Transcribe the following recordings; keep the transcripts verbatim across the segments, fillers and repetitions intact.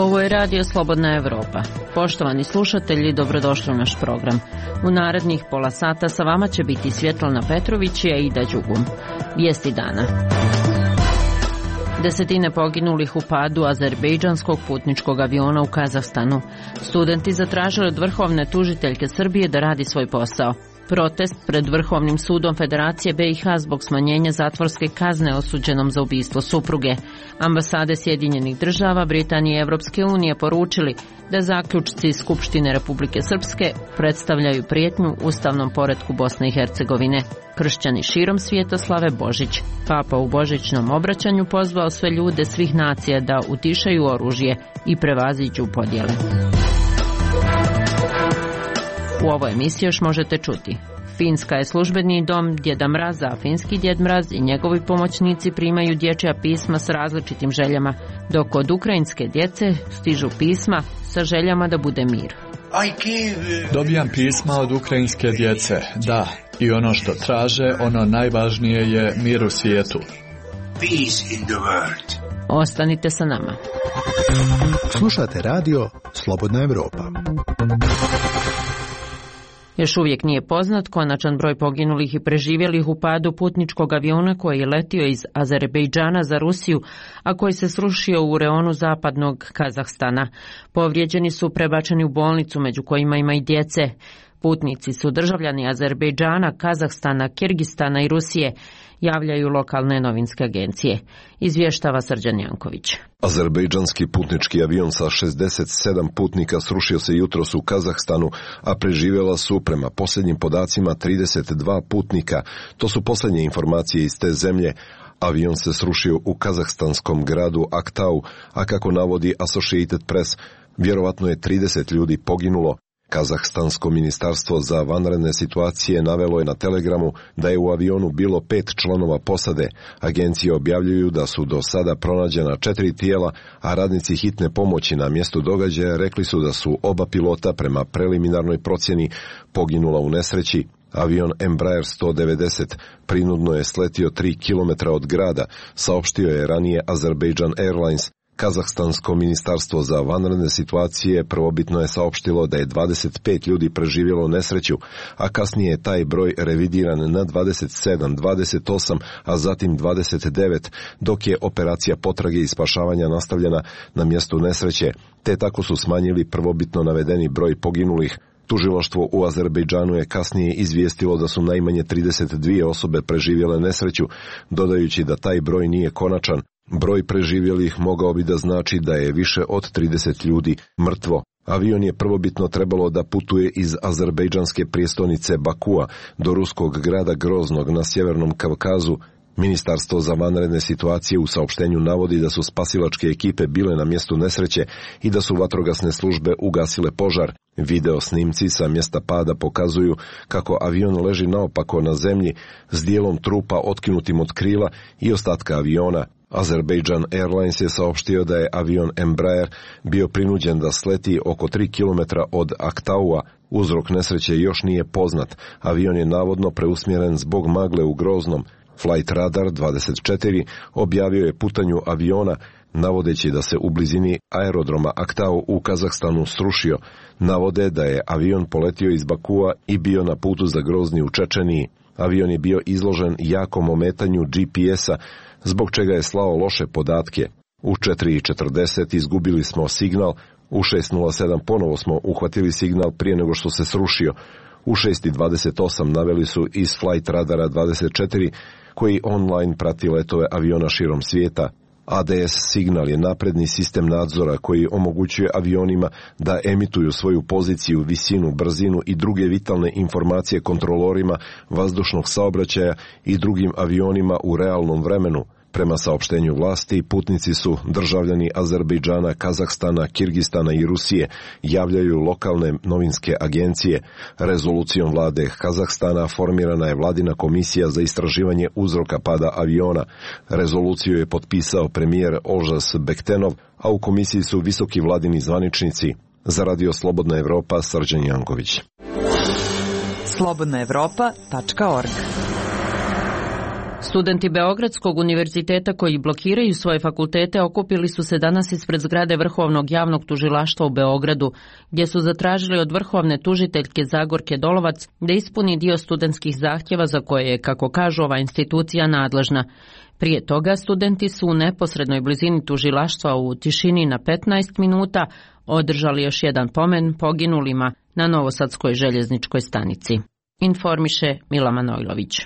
Ovo je Radio Slobodna Evropa. Poštovani slušatelji, dobrodošli u naš program. U narednih pola sata sa vama će biti Svjetlana Petrović i Aida Đugum. Vijesti dana. Desetine poginulih u padu azerbejdžanskog putničkog aviona u Kazahstanu. Studenti zatražili od vrhovne tužiteljke Srbije da radi svoj posao. Protest pred Vrhovnim sudom Federacije B i H zbog smanjenja zatvorske kazne osuđenom za ubistvo supruge. Ambasade Sjedinjenih država, Britanije i Evropske unije poručili da zaključci Skupštine Republike Srpske predstavljaju prijetnju ustavnom poretku Bosne i Hercegovine. Kršćani širom svijeta slave Božić. Papa u božićnom obraćanju pozvao sve ljude svih nacija da utišaju oružje i prevaziđu podjele. U ovoj emisiji još možete čuti. Finska je službeni dom Djeda Mraza, a finski Djed Mraz i njegovi pomoćnici primaju dječja pisma s različitim željama, dok od ukrajinske djece stižu pisma sa željama da bude mir. Dobijam pisma od ukrajinske djece, da, i ono što traže, ono najvažnije je mir u svijetu. Ostanite sa nama. Slušate radio Slobodna Evropa. Još uvijek nije poznat konačan broj poginulih i preživjelih u padu putničkog aviona koji je letio iz Azerbejdžana za Rusiju, a koji se srušio u reonu zapadnog Kazahstana. Povrijeđeni su prebačeni u bolnicu, među kojima ima i djece. Putnici su državljani Azerbejdžana, Kazahstana, Kirgistana i Rusije, javljaju lokalne novinske agencije. Izvještava Srđan Janković. Azerbejdžanski putnički avion sa šezdeset sedam putnika srušio se jutros u Kazahstanu, a preživjela su prema posljednjim podacima trideset dva putnika. To su posljednje informacije iz te zemlje. Avion se srušio u kazahstanskom gradu Aktau, a kako navodi Associated Press, vjerovatno je trideset ljudi poginulo. Kazahstansko ministarstvo za vanredne situacije navelo je na Telegramu da je u avionu bilo pet članova posade. Agencije objavljuju da su do sada pronađena četiri tijela, a radnici hitne pomoći na mjestu događaja rekli su da su oba pilota prema preliminarnoj procjeni poginula u nesreći. Avion Embraer sto devedeset prinudno je sletio tri kilometra od grada, saopštio je ranije Azerbaijan Airlines. Kazahstansko ministarstvo za vanredne situacije prvobitno je saopštilo da je dvadeset pet ljudi preživjelo nesreću, a kasnije je taj broj revidiran na dvadeset sedam, dvadeset osam, a zatim dvadeset devet, dok je operacija potrage i spašavanja nastavljena na mjestu nesreće, te tako su smanjili prvobitno navedeni broj poginulih. Tužilaštvo u Azerbejdžanu je kasnije izvijestilo da su najmanje trideset dvije osobe preživjele nesreću, dodajući da taj broj nije konačan. Broj preživjelih mogao bi da znači da je više od trideset ljudi mrtvo. Avion je prvobitno trebalo da putuje iz azerbejdžanske prijestolnice Bakua do ruskog grada Groznog na sjevernom Kavkazu. Ministarstvo za vanredne situacije u saopštenju navodi da su spasilačke ekipe bile na mjestu nesreće i da su vatrogasne službe ugasile požar. Video snimci sa mjesta pada pokazuju kako avion leži naopako na zemlji s dijelom trupa otkinutim od krila i ostatka aviona. Azerbaijan Airlines je saopštio da je avion Embraer bio prinuđen da sleti oko tri kilometra od Aktaua. Uzrok nesreće još nije poznat. Avion je navodno preusmjeren zbog magle u Groznom. Flight Radar dvadeset četiri objavio je putanju aviona, navodeći da se u blizini aerodroma Aktau u Kazahstanu srušio. Navode da je avion poletio iz Bakua i bio na putu za Grozni u Čečeniji. Avion je bio izložen jakom ometanju G P S-a, zbog čega je slao loše podatke. U četiri četrdeset izgubili smo signal, u šest nula sedam ponovo smo uhvatili signal prije nego što se srušio. U šest dvadeset osam naveli su iz Flight Radara dvadeset četiri, koji online prati letove aviona širom svijeta. A D S signal je napredni sistem nadzora koji omogućuje avionima da emituju svoju poziciju, visinu, brzinu i druge vitalne informacije kontrolorima vazdušnog saobraćaja i drugim avionima u realnom vremenu. Prema saopštenju vlasti, putnici su državljani Azerbejdžana, Kazahstana, Kirgistana i Rusije, javljaju lokalne novinske agencije. Rezolucijom vlade Kazahstana formirana je vladina komisija za istraživanje uzroka pada aviona. Rezoluciju je potpisao premijer Olžas Bektenov, a u komisiji su visoki vladini zvaničnici. Za Radio Slobodna Evropa, Srđan Janković. slobodna evropa tačka org Studenti Beogradskog univerziteta koji blokiraju svoje fakultete okupili su se danas ispred zgrade Vrhovnog javnog tužilaštva u Beogradu, gdje su zatražili od vrhovne tužiteljke Zagorke Dolovac da ispuni dio studentskih zahtjeva za koje je, kako kažu, ova institucija nadležna. Prije toga studenti su u neposrednoj blizini tužilaštva u tišini na petnaest minuta održali još jedan pomen poginulima na Novosadskoj željezničkoj stanici. Informiše Mila Manojlović.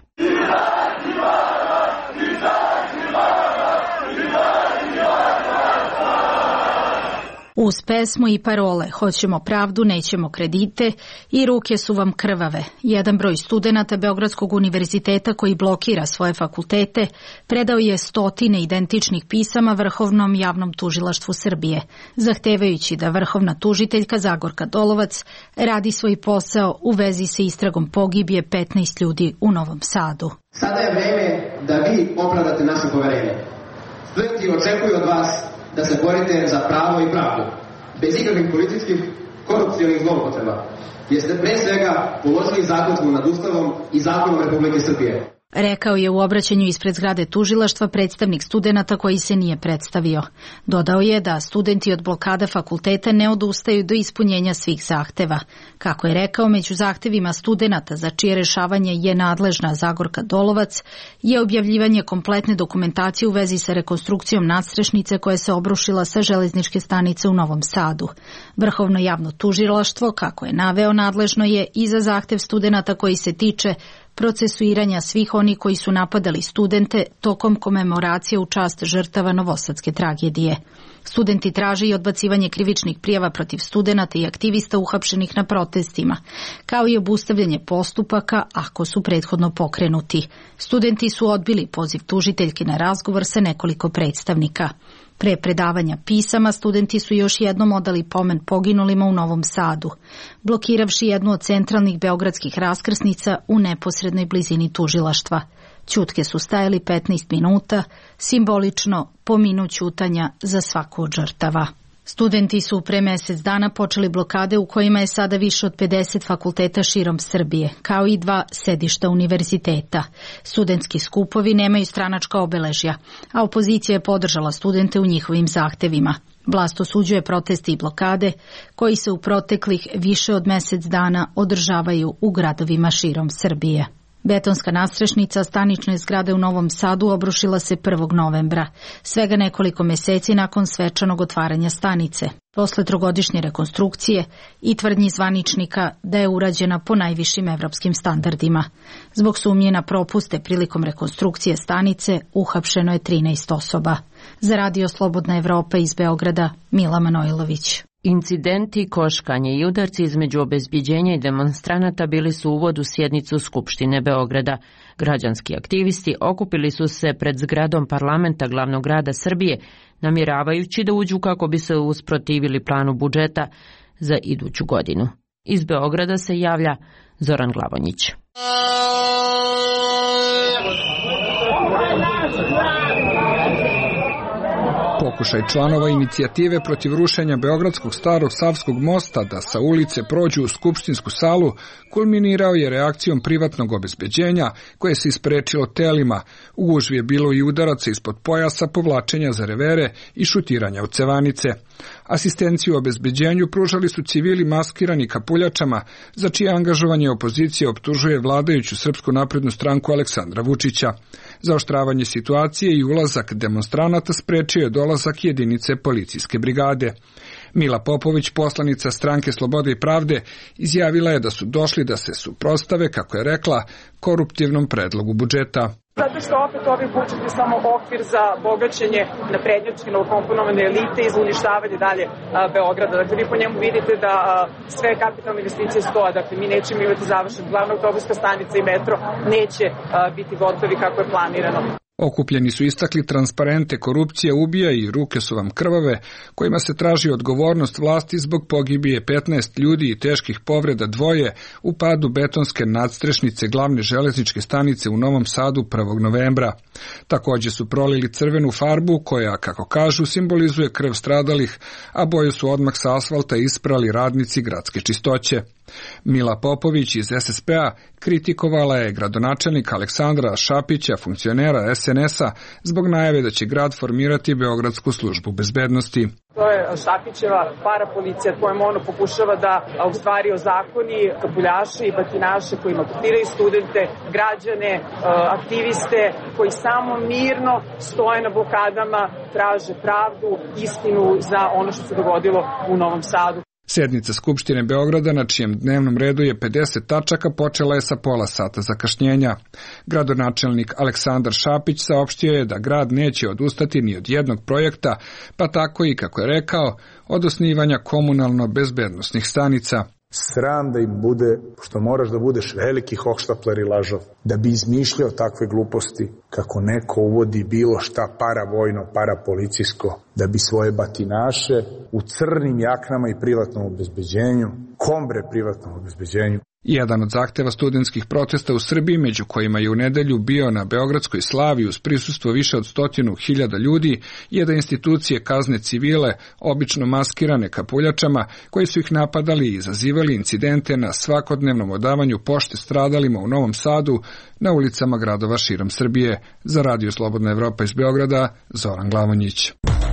Uz pesmu i parole "Hoćemo pravdu, nećemo kredite" i "Ruke su vam krvave", jedan broj studenata Beogradskog univerziteta koji blokira svoje fakultete predao je stotine identičnih pisama Vrhovnom javnom tužilaštvu Srbije, zahtevajući da vrhovna tužiteljka Zagorka Dolovac radi svoj posao u vezi sa istragom pogibije petnaest ljudi u Novom Sadu. Sada je vreme da vi opravdate naše poverenje. Studenti očekuju od vas da se borite za pravo i pravdu, bez ikakvih političkih korupcionih zloupotreba, jer ste pre svega položili zakletvu nad Ustavom i zakonom Republike Srbije. Rekao je u obraćanju ispred zgrade tužilaštva predstavnik studenata koji se nije predstavio. Dodao je da studenti od blokada fakulteta ne odustaju do ispunjenja svih zahteva. Kako je rekao, među zahtevima studenata za čije rešavanje je nadležna Zagorka Dolovac je objavljivanje kompletne dokumentacije u vezi sa rekonstrukcijom nadstrešnice koja se obrušila sa železničke stanice u Novom Sadu. Vrhovno javno tužilaštvo, kako je naveo, nadležno je i za zahtev studenata koji se tiče procesuiranja svih oni koji su napadali studente tokom komemoracije u čast žrtava novosadske tragedije. Studenti traže i odbacivanje krivičnih prijava protiv studenata i aktivista uhapšenih na protestima, kao i obustavljanje postupaka ako su prethodno pokrenuti. Studenti su odbili poziv tužiteljke na razgovor sa nekoliko predstavnika. Pre predavanja pisama studenti su još jednom odali pomen poginulima u Novom Sadu, blokiravši jednu od centralnih beogradskih raskrsnica u neposrednoj blizini tužilaštva. Ćutke su stajali petnaest minuta, simbolično po minut ćutanja za svaku od žrtava. Studenti su pre mesec dana počeli blokade u kojima je sada više od pedeset fakulteta širom Srbije, kao i dva sedišta univerziteta. Studentski skupovi nemaju stranačka obeležja, a opozicija je podržala studente u njihovim zahtevima. Vlast osuđuje proteste i blokade koji se u proteklih više od mesec dana održavaju u gradovima širom Srbije. Betonska nadstrešnica stanične zgrade u Novom Sadu obrušila se prvog novembra, svega nekoliko meseci nakon svečanog otvaranja stanice, posle trogodišnje rekonstrukcije i tvrdnji zvaničnika da je urađena po najvišim evropskim standardima. Zbog sumnje na propuste prilikom rekonstrukcije stanice uhapšeno je trinaest osoba. Za Radio Slobodna Evropa iz Beograda, Mila Manojlović. Incidenti, koškanje i udarci između obezbjeđenja i demonstranata bili su uvod u sjednicu Skupštine Beograda. Građanski aktivisti okupili su se pred zgradom parlamenta glavnog grada Srbije, namjeravajući da uđu kako bi se usprotivili planu budžeta za iduću godinu. Iz Beograda se javlja Zoran Glavonjić. Pokušaj članova inicijative protiv rušenja Beogradskog starog Savskog mosta da sa ulice prođu u skupštinsku salu kulminirao je reakcijom privatnog obezbeđenja koje se isprečilo telima. U gužvi je bilo i udaraca ispod pojasa, povlačenja za revere i šutiranja od cevanice. Asistenciju obezbeđenju pružali su civili maskirani kapuljačama, za čije angažovanje opozicija optužuje vladajuću Srpsku naprednu stranku Aleksandra Vučića. Zaoštravanje situacije i ulazak demonstranata sprečio je dolazak jedinice policijske brigade. Mila Popović, poslanica stranke Slobode i pravde, izjavila je da su došli da se suprotstave, kako je rekla, koruptivnom predlogu budžeta. Zato što opet ovaj budžet je samo okvir za bogaćenje naprednjačke novokomponovane elite i za uništavanje dalje a, Beograda. Dakle, vi po njemu vidite da a, sve kapitalne investicije stoje. Dakle, mi nećemo imati završen glavna autobuska stanica i metro neće a, biti gotovi kako je planirano. Okupljeni su istakli transparente "Korupcija ubija" i "Ruke su vam krvave", kojima se traži odgovornost vlasti zbog pogibije petnaest ljudi i teških povreda dvoje u padu betonske nadstrešnice glavne železničke stanice u Novom Sadu prvog novembra. Također su prolili crvenu farbu koja, kako kažu, simbolizuje krv stradalih, a boju su odmah sa asfalta isprali radnici gradske čistoće. Mila Popović iz es es pe-a kritikovala je gradonačelnika Aleksandra Šapića, funkcionera es en es-a, zbog najave da će grad formirati Beogradsku službu bezbednosti. To je Šapićeva parapolicija kojom ono pokušava da u stvari ozakoni kapuljaše i batinaše koji maltretiraju studente, građane, aktiviste koji samo mirno stoje na blokadama, traže pravdu, istinu za ono što se dogodilo u Novom Sadu. Sednica Skupštine Beograda, na čijem dnevnom redu je pedeset tačaka, počela je sa pola sata zakašnjenja. Gradonačelnik Aleksandar Šapić saopštio je da grad neće odustati ni od jednog projekta, pa tako i, kako je rekao, od osnivanja komunalno-bezbednosnih stanica. Sram da im bude, što moraš da budeš veliki hohštapler i lažov, da bi izmišljao takve gluposti kako neko uvodi bilo šta paravojno, parapolicijsko, da bi svoje batinaše u crnim jaknama i privatnom obezbeđenju, kombre privatnom obezbeđenju. Jedan od zahteva studentskih protesta u Srbiji, među kojima je u nedelju bio na Beogradskoj slavi uz prisustvo više od stotinu hiljada ljudi, je da institucije kazne civile, obično maskirane kapuljačama, koji su ih napadali i izazivali incidente na svakodnevnom odavanju pošte stradalima u Novom Sadu, na ulicama gradova širom Srbije. Za Radio Slobodna Evropa iz Beograda, Zoran Glavonjić.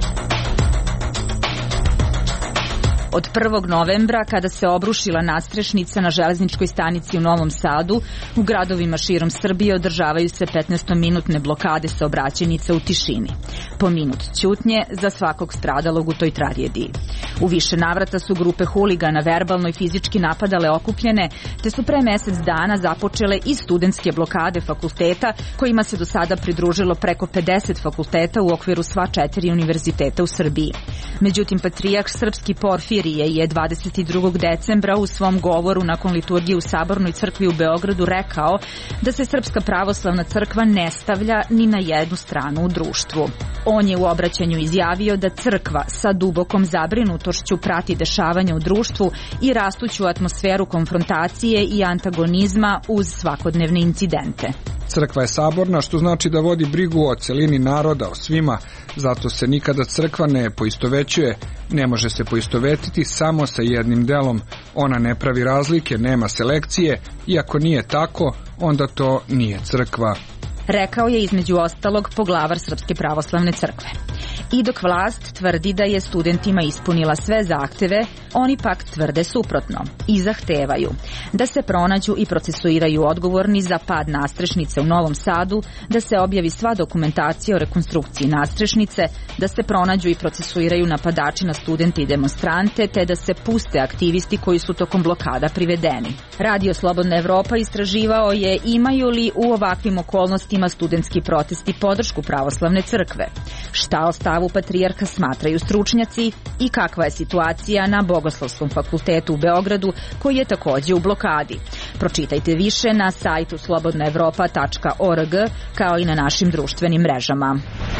Od prvog novembra, kada se obrušila nadstrešnica na železničkoj stanici u Novom Sadu, u gradovima širom Srbije održavaju se petnaestominutne blokade saobraćajnica u tišini. Po minut ćutnje za svakog stradalog u toj tragediji. U više navrata su grupe huligana verbalno i fizički napadale okupljene, te su pre mesec dana započele i studentske blokade fakulteta, kojima se do sada pridružilo preko pedeset fakulteta u okviru sva četiri univerziteta u Srbiji. Međutim, patrijarh srpski Porfirije je dvadeset drugog decembra u svom govoru nakon liturgije u Sabornoj crkvi u Beogradu rekao da se Srpska pravoslavna crkva ne stavlja ni na jednu stranu u društvu. On je u obraćanju izjavio da crkva sa dubokom zabrinutošću prati dešavanja u društvu i rastuću atmosferu konfrontacije i antagonizma uz svakodnevne incidente. Crkva je saborna, što znači da vodi brigu o celini naroda, o svima, zato se nikada crkva ne poistovećuje, ne može se poistovetiti samo sa jednim delom. Ona ne pravi razlike, nema selekcije, i ako nije tako, onda to nije crkva. Rekao je između ostalog poglavar Srpske pravoslavne crkve. I dok vlast tvrdi da je studentima ispunila sve zahteve, oni pak tvrde suprotno i zahtevaju da se pronađu i procesuiraju odgovorni za pad nadstrešnice u Novom Sadu, da se objavi sva dokumentacija o rekonstrukciji nadstrešnice, da se pronađu i procesuiraju napadači na studente i demonstrante, te da se puste aktivisti koji su tokom blokada privedeni. Radio Slobodna Evropa istraživao je imaju li u ovakvim okolnostima studentski protesti podršku pravoslavne crkve. Šta o stavu patrijarha smatraju stručnjaci i kakva je situacija na Bogoslovskom fakultetu u Beogradu, koji je takođe u blokadi. Pročitajte više na sajtu slobodna evropa tačka org, kao i na našim društvenim mrežama.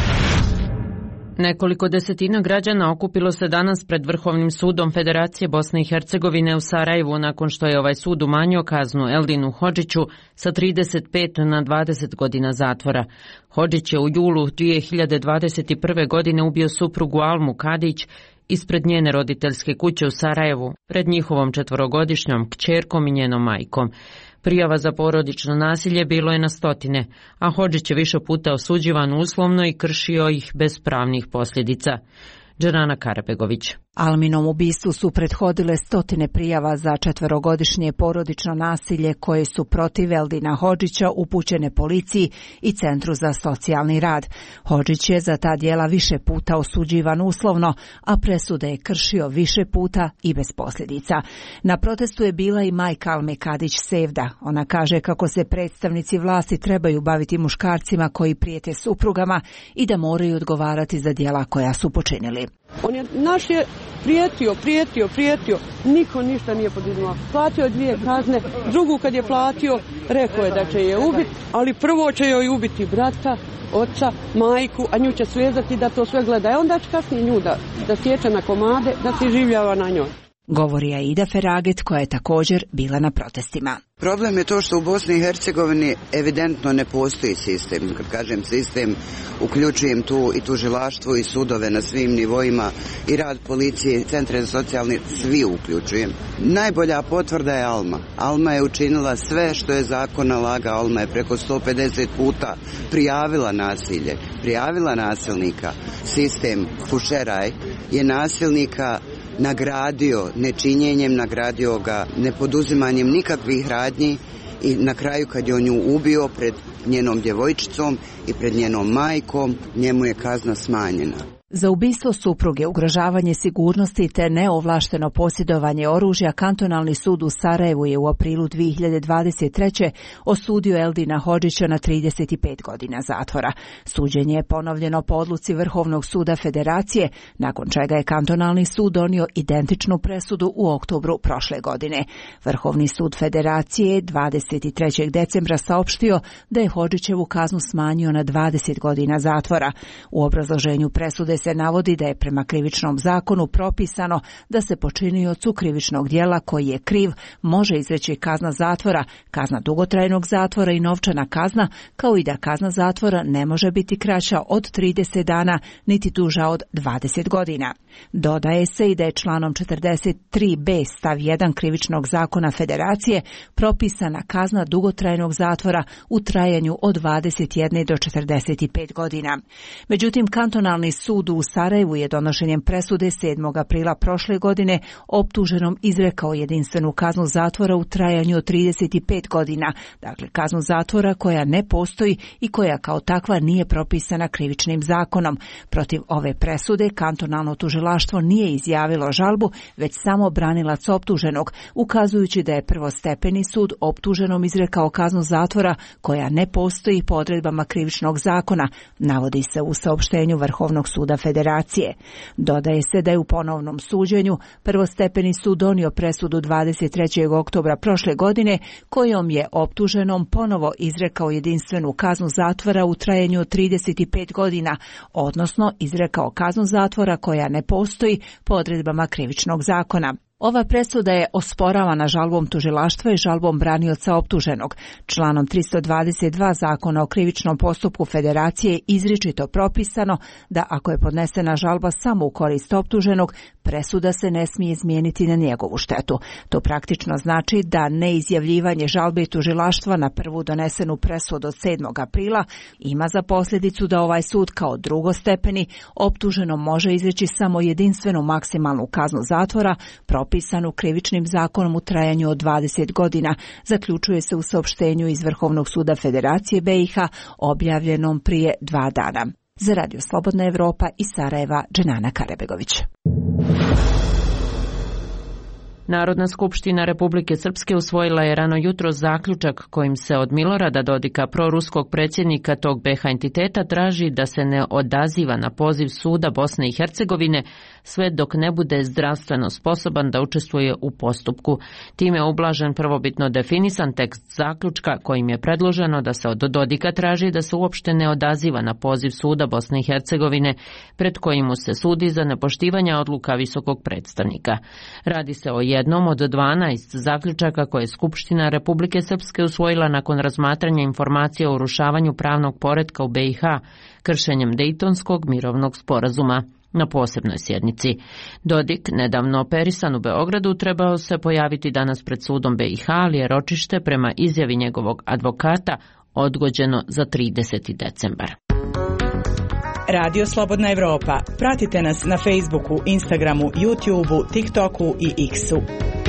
Nekoliko desetina građana okupilo se danas pred Vrhovnim sudom Federacije Bosne i Hercegovine u Sarajevu nakon što je ovaj sud umanjio kaznu Eldinu Hodžiću sa trideset pet na dvadeset godina zatvora. Hodžić je u julu dvije hiljade dvadeset prve. godine ubio suprugu Almu Kadić ispred njene roditeljske kuće u Sarajevu, pred njihovom četvorogodišnjom kćerkom i njenom majkom. Prijava za porodično nasilje bilo je na stotine, a Hodžić je više puta osuđivan uslovno i kršio ih bez pravnih posljedica. Džerana Karabegović. Alminom ubistvu su prethodile stotine prijava za četverogodišnje porodično nasilje koje su protiv Eldina Hodžića upućene policiji i Centru za socijalni rad. Hodžić je za ta djela više puta osuđivan uslovno, a presude je kršio više puta i bez posljedica. Na protestu je bila i majka Alme Kadić Sevda. Ona kaže kako se predstavnici vlasti trebaju baviti muškarcima koji prijete suprugama i da moraju odgovarati za djela koja su počinili. On je naš je prijetio, prijetio, prijetio, niko ništa nije poduzimao. Platio je dvije kazne, drugu kad je platio, rekao je da će je ubiti, ali prvo će joj ubiti brata, oca, majku, a nju će svezati da to sve gleda. E onda će kasnije nju da, da sjeća na komade, da se življava na njoj. Govori Aida Feraget koja je također bila na protestima. Problem je to što u Bosni i Hercegovini evidentno ne postoji sistem. Kad kažem sistem, uključujem tu i tužilaštvo i sudove na svim nivoima i rad policije, centre za socijalni, svi uključujem. Najbolja potvrda je Alma. Alma je učinila sve što je zakon nalagao. Alma je preko sto pedeset puta prijavila nasilje, prijavila nasilnika. Sistem Fušeraj je nasilnika nagradio nečinjenjem, nagradio ga nepoduzimanjem nikakvih radnji i na kraju kad je on nju ubio pred njenom djevojčicom i pred njenom majkom, njemu je kazna smanjena. Za ubistvo supruge, ugrožavanje sigurnosti te neovlašteno posjedovanje oružja, kantonalni sud u Sarajevu je u aprilu dvije hiljade dvadeset treće osudio Eldina Hodžića na trideset pet godina zatvora. Suđenje je ponovljeno po odluci Vrhovnog suda Federacije, nakon čega je kantonalni sud donio identičnu presudu u oktobru prošle godine. Vrhovni sud Federacije dvadeset trećeg decembra saopštio da je Hodžićevu kaznu smanjio na dvadeset godina zatvora. U obrazloženju presude se navodi da je prema krivičnom zakonu propisano da se počiniocu krivičnog djela koji je kriv može izreći kazna zatvora, kazna dugotrajnog zatvora i novčana kazna, kao i da kazna zatvora ne može biti kraća od trideset dana niti duža od dvadeset godina. Dodaje se i da je članom četrdeset tri b stav jedan krivičnog zakona Federacije propisana kazna dugotrajnog zatvora u trajanju od dvadeset jedne do četrdeset pet godina. Međutim, kantonalni sud u Sarajevu je donošenjem presude sedmog aprila prošle godine optuženom izrekao jedinstvenu kaznu zatvora u trajanju od trideset pet godina, dakle kaznu zatvora koja ne postoji i koja kao takva nije propisana krivičnim zakonom. Protiv ove presude kantonalno tužilaštvo nije izjavilo žalbu, već samo branilac optuženog, ukazujući da je prvostepeni sud optuženom izrekao kaznu zatvora koja ne postoji po odredbama krivičnog zakona, navodi se u saopštenju Vrhovnog suda Federacije. Dodaje se da je u ponovnom suđenju prvostepeni sud donio presudu dvadeset trećeg oktobra prošle godine kojom je optuženom ponovo izrekao jedinstvenu kaznu zatvora u trajanju od trideset pet godina, odnosno izrekao kaznu zatvora koja ne postoji po odredbama krivičnog zakona. Ova presuda je osporavana žalbom tužilaštva i žalbom branioca optuženog. Članom tristo dvadeset dva Zakona o krivičnom postupku Federacije je izričito propisano da ako je podnesena žalba samo u korist optuženog, presuda se ne smije izmijeniti na njegovu štetu. To praktično znači da neizjavljivanje žalbe i tužilaštva na prvu donesenu presudu od sedmog aprila ima za posljedicu da ovaj sud kao drugostepeni optuženom može izreći samo jedinstvenu maksimalnu kaznu zatvora propisanu krivičnim zakonom u trajanju od dvadeset godina, zaključuje se u saopštenju iz Vrhovnog suda Federacije B i H objavljenom prije dva dana. Za Radio Slobodna Evropa iz Sarajeva, Dženana Karebegović. Narodna skupština Republike Srpske usvojila je rano jutro zaključak kojim se od Milorada Dodika, proruskog predsjednika tog B iH entiteta, traži da se ne odaziva na poziv suda Bosne i Hercegovine sve dok ne bude zdravstveno sposoban da učestvuje u postupku. Time je ublažen prvobitno definisan tekst zaključka kojim je predloženo da se od Dodika traži da se uopšte ne odaziva na poziv suda Bosne i Hercegovine pred kojim mu se sudi za nepoštivanje odluka visokog predstavnika. Radi se o jednom od dvanaest zaključaka koje je Skupština Republike Srpske usvojila nakon razmatranja informacija o urušavanju pravnog poretka u B iH kršenjem Dejtonskog mirovnog sporazuma. Na posebnoj sjednici. Dodik, nedavno operisan u Beogradu, trebao se pojaviti danas pred sudom B iH, ali je ročište prema izjavi njegovog advokata odgođeno za trideseti decembar. Radio Slobodna Evropa. Pratite nas na Facebooku, Instagramu, YouTubeu, TikToku i X-u.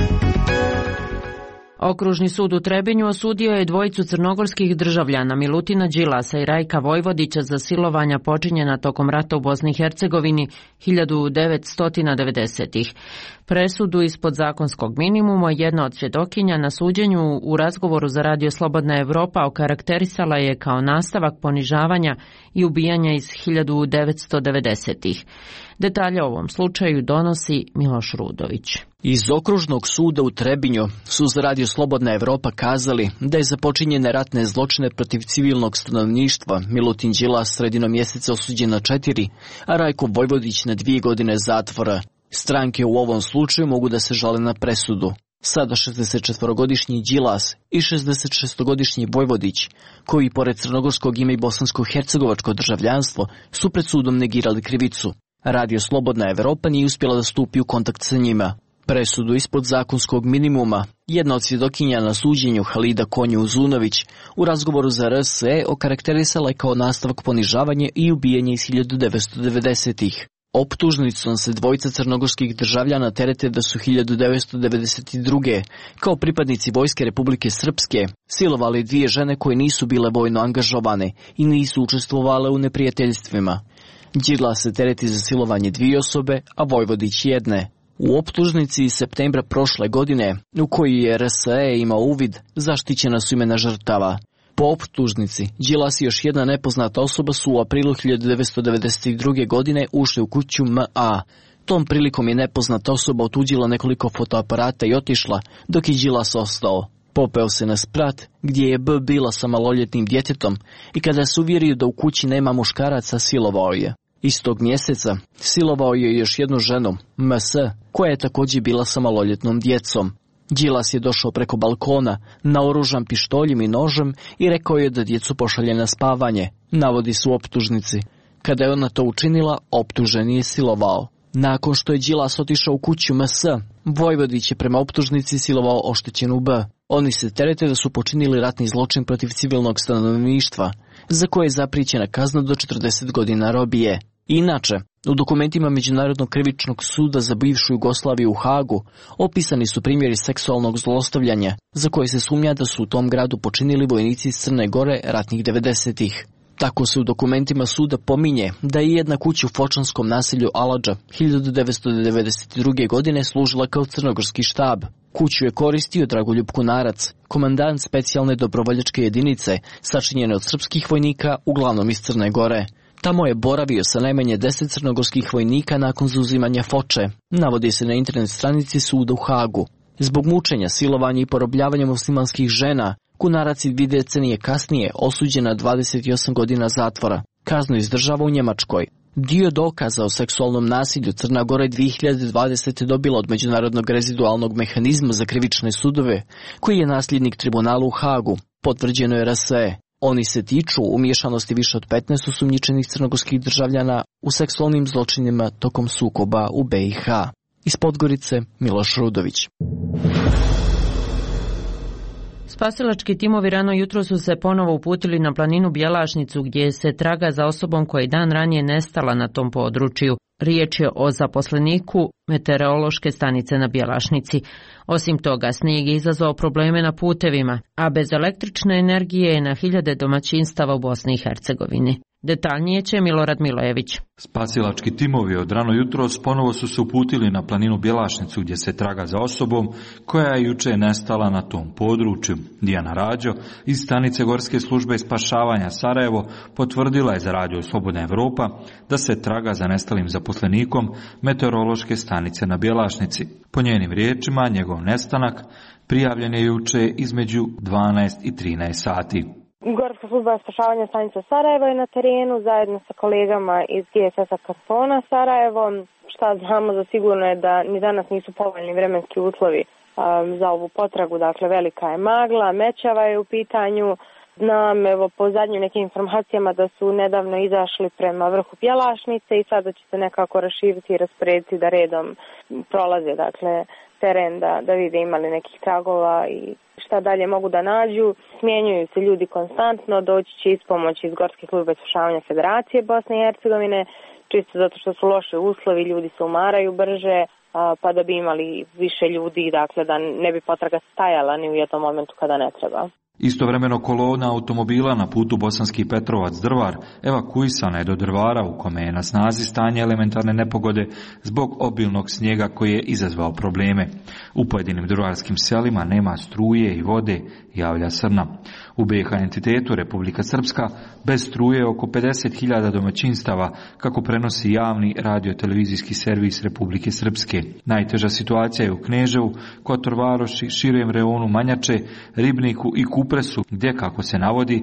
Okružni sud u Trebinju osudio je dvojicu crnogorskih državljana Milutina Đilasa i Rajka Vojvodića za silovanja počinjena tokom rata u Bosni i Hercegovini hiljadu devetsto devedesetih. Presudu ispod zakonskog minimuma jedna od svjedokinja na suđenju u razgovoru za Radio Slobodna Evropa okarakterisala je kao nastavak ponižavanja i ubijanja iz hiljadu devetsto devedesetih. Detalje o ovom slučaju donosi Miloš Rudović. Iz okružnog suda u Trebinju su za Radio Slobodna Evropa kazali da je za počinjene ratne zločine protiv civilnog stanovništva Milutin Đilas sredinom mjeseca osuđen na četiri, a Rajko Vojvodić na dvije godine zatvora. Stranke u ovom slučaju mogu da se žale na presudu. Sada šezdesetčetvorogodišnji Đilas i šezdesetšestogodišnji Vojvodić, koji pored crnogorskog ima i bosansko-hercegovačko državljanstvo, su pred sudom negirali krivicu. Radio Slobodna Evropa nije uspjela da stupi u kontakt sa njima. Presudu ispod zakonskog minimuma jedna od svjedokinja na suđenju, Halida Konju-Uzunović, u razgovoru za R S E okarakterisala je kao nastavak ponižavanja i ubijanja iz hiljadu devetsto devedesetih. Optužnicom se dvojica crnogorskih državljana terete da su hiljadu devetsto devedeset druge kao pripadnici Vojske Republike Srpske silovali dvije žene koje nisu bile vojno angažovane i nisu učestvovale u neprijateljstvima. Đilas se tereti za silovanje dvije osobe, a Vojvodić jedne. U optužnici iz septembra prošle godine, u kojoj je R S E imao uvid, zaštićena su imena žrtava. Po optužnici, Đilas i još jedna nepoznata osoba su u aprilu hiljadu devetsto devedeset druge. godine ušli u kuću M A. Tom prilikom je nepoznata osoba otuđila nekoliko fotoaparata i otišla, dok je Đilas ostao. Popeo se na sprat, gdje je B bila sa maloljetnim djetetom i kada se uvjerio da u kući nema muškaraca, silovao je. Istog mjeseca silovao je još jednu ženu, M S, koja je također bila sa maloljetnom djecom. Đilas je došao preko balkona, naoružan pištoljem i nožem i rekao je da djecu pošalje na spavanje, navodi su optužnici. Kada je ona to učinila, optuženi je silovao. Nakon što je Đilas otišao u kuću M S, Vojvodić je prema optužnici silovao oštećenu B. Oni se terete da su počinili ratni zločin protiv civilnog stanovništva, za koje je zapričena kazna do četrdeset godina robije. Inače, u dokumentima Međunarodnog krivičnog suda za bivšu Jugoslaviju u Hagu opisani su primjeri seksualnog zlostavljanja, za koje se sumnja da su u tom gradu počinili vojnici iz Crne Gore ratnih devedesetih. Tako se u dokumentima suda pominje da je jedna kuća u fočanskom naselju Aladža hiljadu devetsto devedeset druge. godine služila kao crnogorski štab. Kuću je koristio Dragoljub Kunarac, komandant specijalne dobrovoljačke jedinice, sačinjene od srpskih vojnika, uglavnom iz Crne Gore. Tamo je boravio sa najmanje deset crnogorskih vojnika nakon zauzimanja Foče, navodi se na internet stranici suda u Hagu. Zbog mučenja, silovanja i porobljavanja muslimanskih žena, Kunarac je dvije decenije kasnije osuđen na dvadeset osam godina zatvora. Kaznu izdržava u Njemačkoj. Dio dokaza o seksualnom nasilju Crna Gora je dvije hiljade dvadesete. dobila od Međunarodnog rezidualnog mehanizma za krivične sudove, koji je nasljednik tribunala u Hagu, potvrđeno je R S E. Oni se tiču umiješanosti više od petnaest osumnjičenih crnogorskih državljana u seksualnim zločinima tokom sukoba u B i H. Iz Podgorice, Miloš Rudović. Spasilački timovi rano jutro su se ponovo uputili na planinu Bjelašnicu, gdje se traga za osobom koja je dan ranije nestala na tom području. Riječ je o zaposleniku meteorološke stanice na Bjelašnici. Osim toga, snijeg je izazvao probleme na putevima, a bez električne energije je na hiljade domaćinstava u Bosni i Hercegovini. Detaljnije će Milorad Milojević. Spasilački timovi od rano jutros ponovo su se uputili na planinu Bjelašnicu, gdje se traga za osobom koja je juče nestala na tom području. Dijana Rađo iz stanice Gorske službe spašavanja Sarajevo potvrdila je za Radio Slobodna Evropa da se traga za nestalim zaposlenikom meteorološke stanice na Bjelašnici. Po njenim riječima, njegov nestanak prijavljen je juče između dvanaest i trinaest sati. Gorska služba spašavanja stanica Sarajevo je na terenu zajedno sa kolegama iz G S S-a kantona Sarajevo. Šta znamo za sigurno je da ni danas nisu povoljni vremenski uslovi um, za ovu potragu, dakle velika je magla, mećava je u pitanju. Znam, evo, po zadnjim nekim informacijama da su nedavno izašli prema vrhu Bjelašnice i sada će se nekako raširiti i rasporediti da redom prolaze, dakle, teren da, da vide imali nekih tragova i šta dalje mogu da nađu. Smjenjuju se ljudi konstantno, doći će ispomoć iz Gorske službe spašavanja Federacije Bosne i Hercegovine, čisto zato što su loše uslovi, ljudi se umaraju brže, pa da bi imali više ljudi, dakle da ne bi potraga stajala ni u jednom momentu kada ne treba. Istovremeno kolona automobila na putu Bosanski Petrovac-Drvar evakuisana je do Drvara, u kome je na snazi stanje elementarne nepogode zbog obilnog snijega koji je izazvao probleme. U pojedinim drvarskim selima nema struje i vode, javlja Srna. U B i H entitetu Republika Srpska bez struje oko pedeset hiljada domaćinstava, kako prenosi javni radio-televizijski servis Republike Srpske. Najteža situacija je u Kneževu, Kotor Varoši, širem reonu Manjače, Ribniku i Kupresu, gdje, kako se navodi,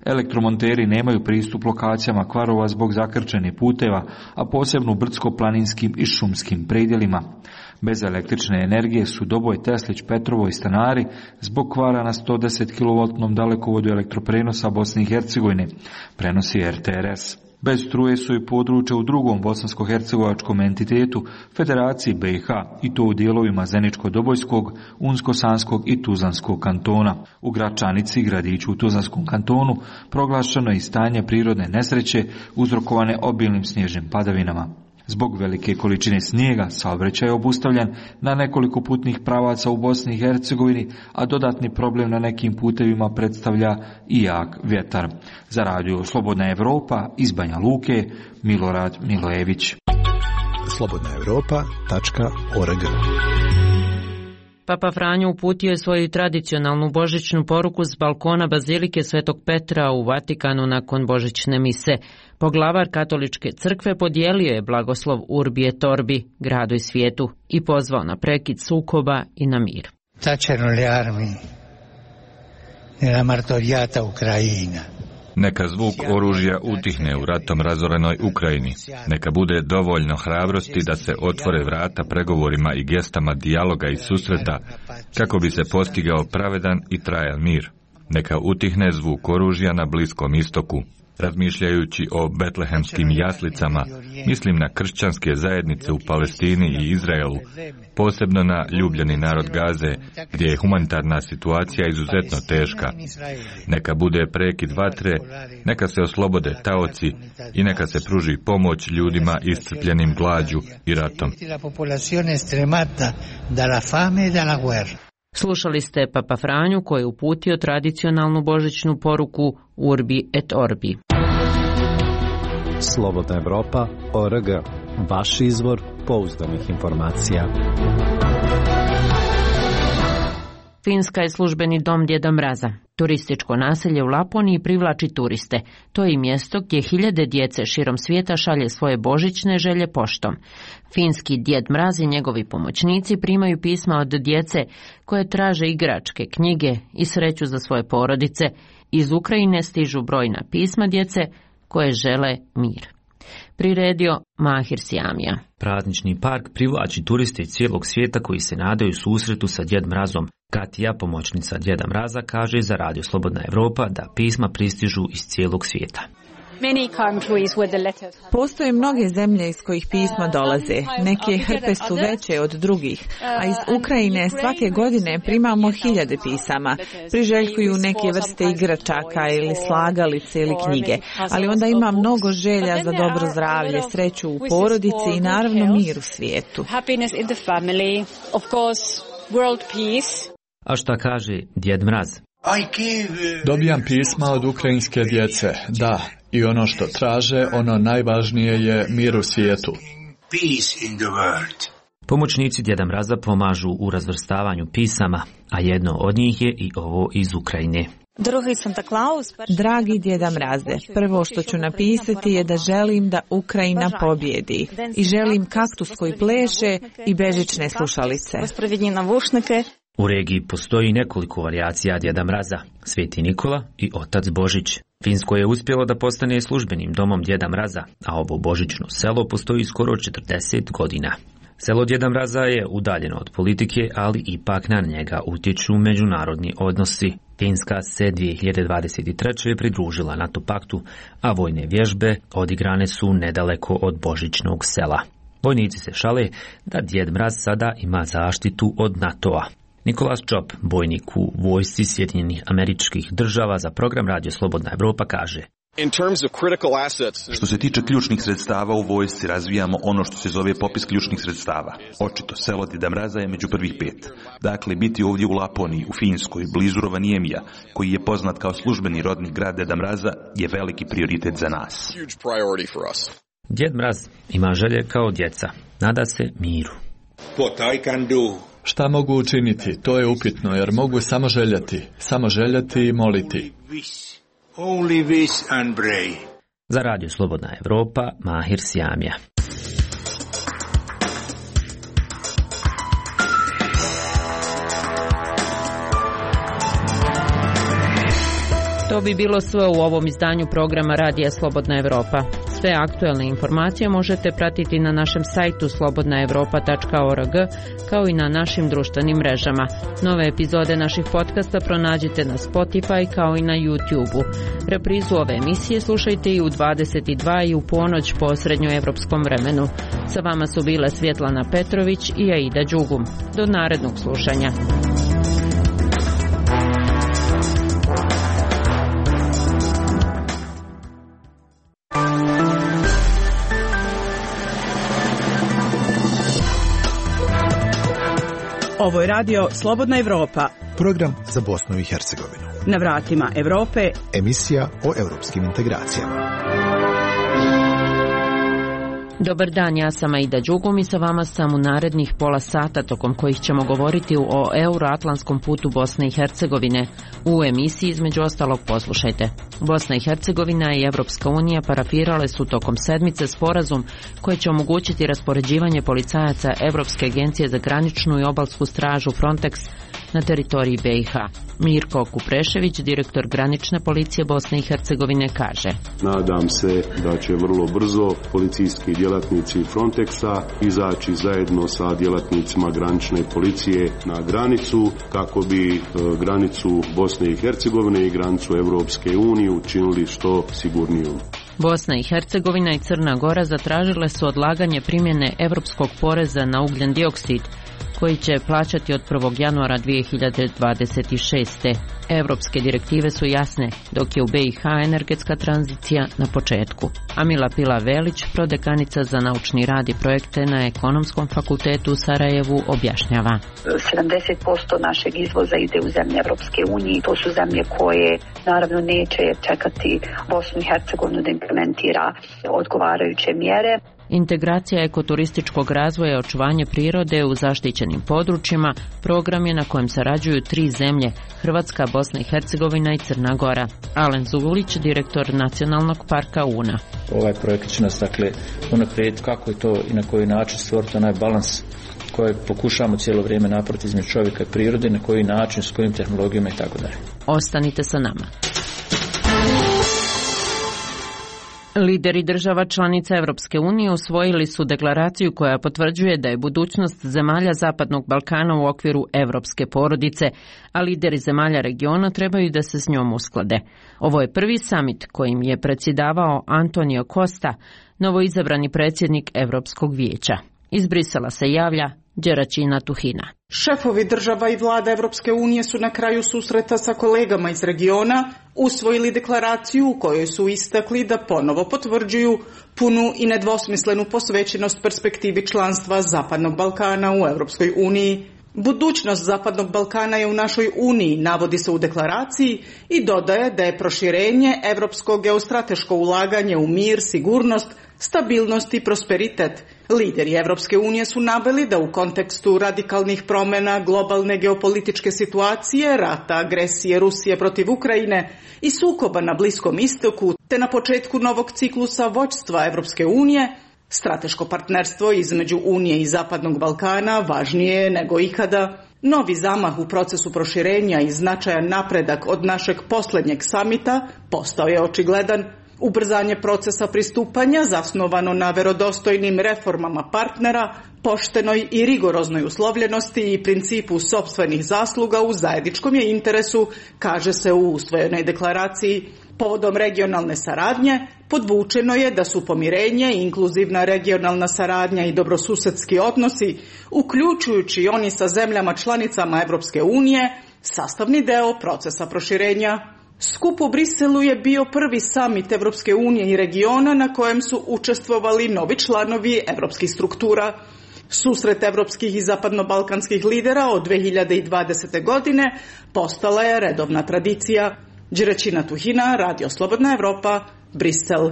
Elektromonteri nemaju pristup lokacijama kvarova zbog zakrčenih puteva, a posebno u brdsko-planinskim i šumskim predjelima. Bez električne energije su Doboj, Teslić, Petrovo i stanari zbog kvara na sto deset kilovoltnom dalekovodu elektroprenosa Bosne i Hercegovine, prenosi R T R S. Bez struje su i područja u drugom bosansko-hercegovačkom entitetu Federaciji B i H, i to u dijelovima Zeničko-Dobojskog, Unsko-Sanskog i Tuzlanskog kantona. U Gračanici, gradiću u Tuzlanskom kantonu, proglašeno je stanje prirodne nesreće uzrokovane obilnim snježnim padavinama. Zbog velike količine snijega saobraćaj je obustavljen na nekoliko putnih pravaca u Bosni i Hercegovini, a dodatni problem na nekim putevima predstavlja i jak vjetar. Za radio Slobodna Evropa iz Banja Luke, Milorad Milojević. slobodna evropa tačka org. Papa Franjo uputio je svoju tradicionalnu božićnu poruku s balkona Bazilike Svetog Petra u Vatikanu nakon božićne mise. Poglavar katoličke crkve podijelio je blagoslov Urbi et Orbi, gradu i svijetu, i pozvao na prekid sukoba i na mir. Tacciano le armi nella martoriata Ucraina. Neka zvuk oružja utihne u ratom razorenoj Ukrajini. Neka bude dovoljno hrabrosti da se otvore vrata pregovorima i gestama dijaloga i susreta kako bi se postigao pravedan i trajan mir. Neka utihne zvuk oružja na Bliskom istoku. Razmišljajući o betlehemskim jaslicama, mislim na kršćanske zajednice u Palestini i Izraelu, posebno na ljubljeni narod Gaze, gdje je humanitarna situacija izuzetno teška. Neka bude prekid vatre, neka se oslobode taoci i neka se pruži pomoć ljudima iscrpljenim glađu i ratom. Slušali ste Papa Franju koji je uputio tradicionalnu božićnu poruku Urbi et Orbi. Slobodna Evropa, O R G, vaš izvor pouzdanih informacija. Finska je službeni dom Djeda Mraza. Turističko naselje u Laponiji privlači turiste. To je i mjesto gdje hiljade djece širom svijeta šalje svoje božićne želje poštom. Finski Djed Mraz i njegovi pomoćnici primaju pisma od djece koje traže igračke, knjige i sreću za svoje porodice. Iz Ukrajine stižu brojna pisma djece koje žele mir. Priredio Mahir Sijamija. Praznični park privlači turiste iz cijelog svijeta koji se nadaju susretu sa Djed Mrazom. Katija, pomoćnica Djeda Mraza, kaže za Radio Slobodna Evropa da pisma pristižu iz cijelog svijeta. Postoje mnoge zemlje iz kojih pisma dolaze. Neke hrpe su veće od drugih, a iz Ukrajine svake godine primamo hiljade pisama. Priželjkuju neke vrste igračaka ili slagalice ili knjige, ali onda ima mnogo želja za dobro zdravlje, sreću u porodici i naravno mir u svijetu. A šta kaže Djed Mraz? Dobijam pisma od ukrajinske djece, da, i ono što traže, ono najvažnije je mir u svijetu. Pomoćnici Djeda Mraza pomažu u razvrstavanju pisama, a jedno od njih je i ovo iz Ukrajine. Dragi Djeda Mraze, prvo što ću napisati je da želim da Ukrajina pobjedi i želim kaktus koji pleše i bežične slušalice. U regiji postoji nekoliko varijacija Djeda Mraza, Sveti Nikola i Otac Božić. Finsko je uspjelo da postane službenim domom Djeda Mraza, a ovo božićno selo postoji skoro četrdeset godina. Selo Djeda Mraza je udaljeno od politike, ali ipak na njega utječu međunarodni odnosi. Finska se dvije hiljade dvadeset treće pridružila NATO paktu, a vojne vježbe odigrane su nedaleko od božićnog sela. Vojnici se šale da Djed Mraz sada ima zaštitu od NATO-a. Nikolas Čop, bojnik u vojsci Sjedinjenih Američkih Država za program Radio Slobodna Evropa, kaže: Što se tiče ključnih sredstava u vojsci, razvijamo ono što se zove popis ključnih sredstava. Očito, selo Djeda Mraza je među prvih pet. Dakle, biti ovdje u Laponiji, u Finskoj, blizu Rovaniemija, koji je poznat kao službeni rodni grad Djeda Mraza, je veliki prioritet za nas. Djed Mraz ima želje kao djeca. Nada se miru. Šta mogu učiniti? To je upitno, jer mogu samo željeti. Samo željeti i moliti. Za Radio Slobodna Evropa, Mahir Sijamija. To bi bilo sve u ovom izdanju programa Radija Slobodna Evropa. Sve aktuelne informacije možete pratiti na našem sajtu slobodna evropa tačka org, kao i na našim društvenim mrežama. Nove epizode naših podcasta pronađite na Spotify kao i na YouTube-u. Reprizu ove emisije slušajte i u dvadeset dva i u ponoć po srednjoevropskom vremenu. Sa vama su bile Svjetlana Petrović i Aida Đugum. Do narednog slušanja. Ovo je radio Slobodna Evropa. Program za Bosnu i Hercegovinu. Na vratima Evrope. Emisija o europskim integracijama. Dobar dan, ja sam Aida Đugum i sa vama sam u narednih pola sata tokom kojih ćemo govoriti o euroatlantskom putu Bosne i Hercegovine. U emisiji između ostalog poslušajte. Bosna i Hercegovina i Evropska unija parafirale su tokom sedmice sporazum koji će omogućiti raspoređivanje policajaca Evropske agencije za graničnu i obalsku stražu Frontex na teritoriji B i H. Mirko Kuprešević, direktor granične policije Bosne i Hercegovine, kaže: Nadam se da će vrlo brzo policijski djelatnici Frontexa izaći zajedno sa djelatnicima granične policije na granicu kako bi e, granicu Bosne i Hercegovine i granicu Europske unije učinili što sigurnijom. Bosna i Hercegovina i Crna Gora zatražile su odlaganje primjene europskog poreza na ugljen dioksid, koji će plaćati od prvog januara dvije hiljade dvadeset šeste. Evropske direktive su jasne, dok je u B i H energetska tranzicija na početku. Amila Pila Velić, prodekanica za naučni rad i projekte na Ekonomskom fakultetu u Sarajevu, objašnjava. sedamdeset posto našeg izvoza ide u zemlje Evropske unije. To su zemlje koje naravno neće čekati Bosnu i Hercegovinu da implementira odgovarajuće mjere. Integracija ekoturističkog razvoja i očuvanje prirode u zaštićenim područjima program je na kojem sarađuju tri zemlje: Hrvatska, Bosna i Hercegovina i Crna Gora. Alen Zulić, direktor Nacionalnog parka Una. Ovaj projekt će nas dakle unaprijediti kako je to i na koji način stvoriti onaj balans koji pokušamo cijelo vrijeme napraviti između čovjeka i prirode, na koji način, s kojim tehnologijama i tako dalje. Ostanite sa nama. Lideri država članica Evropske unije usvojili su deklaraciju koja potvrđuje da je budućnost zemalja Zapadnog Balkana u okviru evropske porodice, a lideri zemalja regiona trebaju da se s njom usklade. Ovo je prvi samit kojim je predsjedavao Antonio Costa, novoizabrani predsjednik Evropskog vijeća. Iz Brisela se javlja Đeraćina Tuhina. Šefovi država i vlada Evropske unije su na kraju susreta sa kolegama iz regiona usvojili deklaraciju u kojoj su istakli da ponovo potvrđuju punu i nedvosmislenu posvećenost perspektivi članstva Zapadnog Balkana u Evropskoj uniji. Budućnost Zapadnog Balkana je u našoj uniji, navodi se u deklaraciji, i dodaje da je proširenje evropsko geostrateško ulaganje u mir, sigurnost, stabilnost i prosperitet. Lideri Evropske unije su naveli da u kontekstu radikalnih promjena globalne geopolitičke situacije, rata, agresije Rusije protiv Ukrajine i sukoba na Bliskom istoku, te na početku novog ciklusa vođstva Evropske unije, strateško partnerstvo između Unije i Zapadnog Balkana važnije je nego ikada. Novi zamah u procesu proširenja i značajan napredak od našeg posljednjeg samita postao je očigledan. Ubrzanje procesa pristupanja zasnovano na verodostojnim reformama partnera, poštenoj i rigoroznoj uslovljenosti i principu sopstvenih zasluga u zajedničkom je interesu, kaže se u usvojenoj deklaraciji. Povodom regionalne saradnje podvučeno je da su pomirenje, inkluzivna regionalna saradnja i dobrosusedski odnosi, uključujući oni sa zemljama članicama Evropske unije, sastavni deo procesa proširenja. Skup u Briselu je bio prvi samit Evropske unije i regiona na kojem su učestvovali novi članovi evropskih struktura. Susret evropskih i zapadnobalkanskih lidera od dvije hiljade dvadesete. godine postala je redovna tradicija. Đeraćina Tuhina, Radio Slobodna Evropa, Brisel.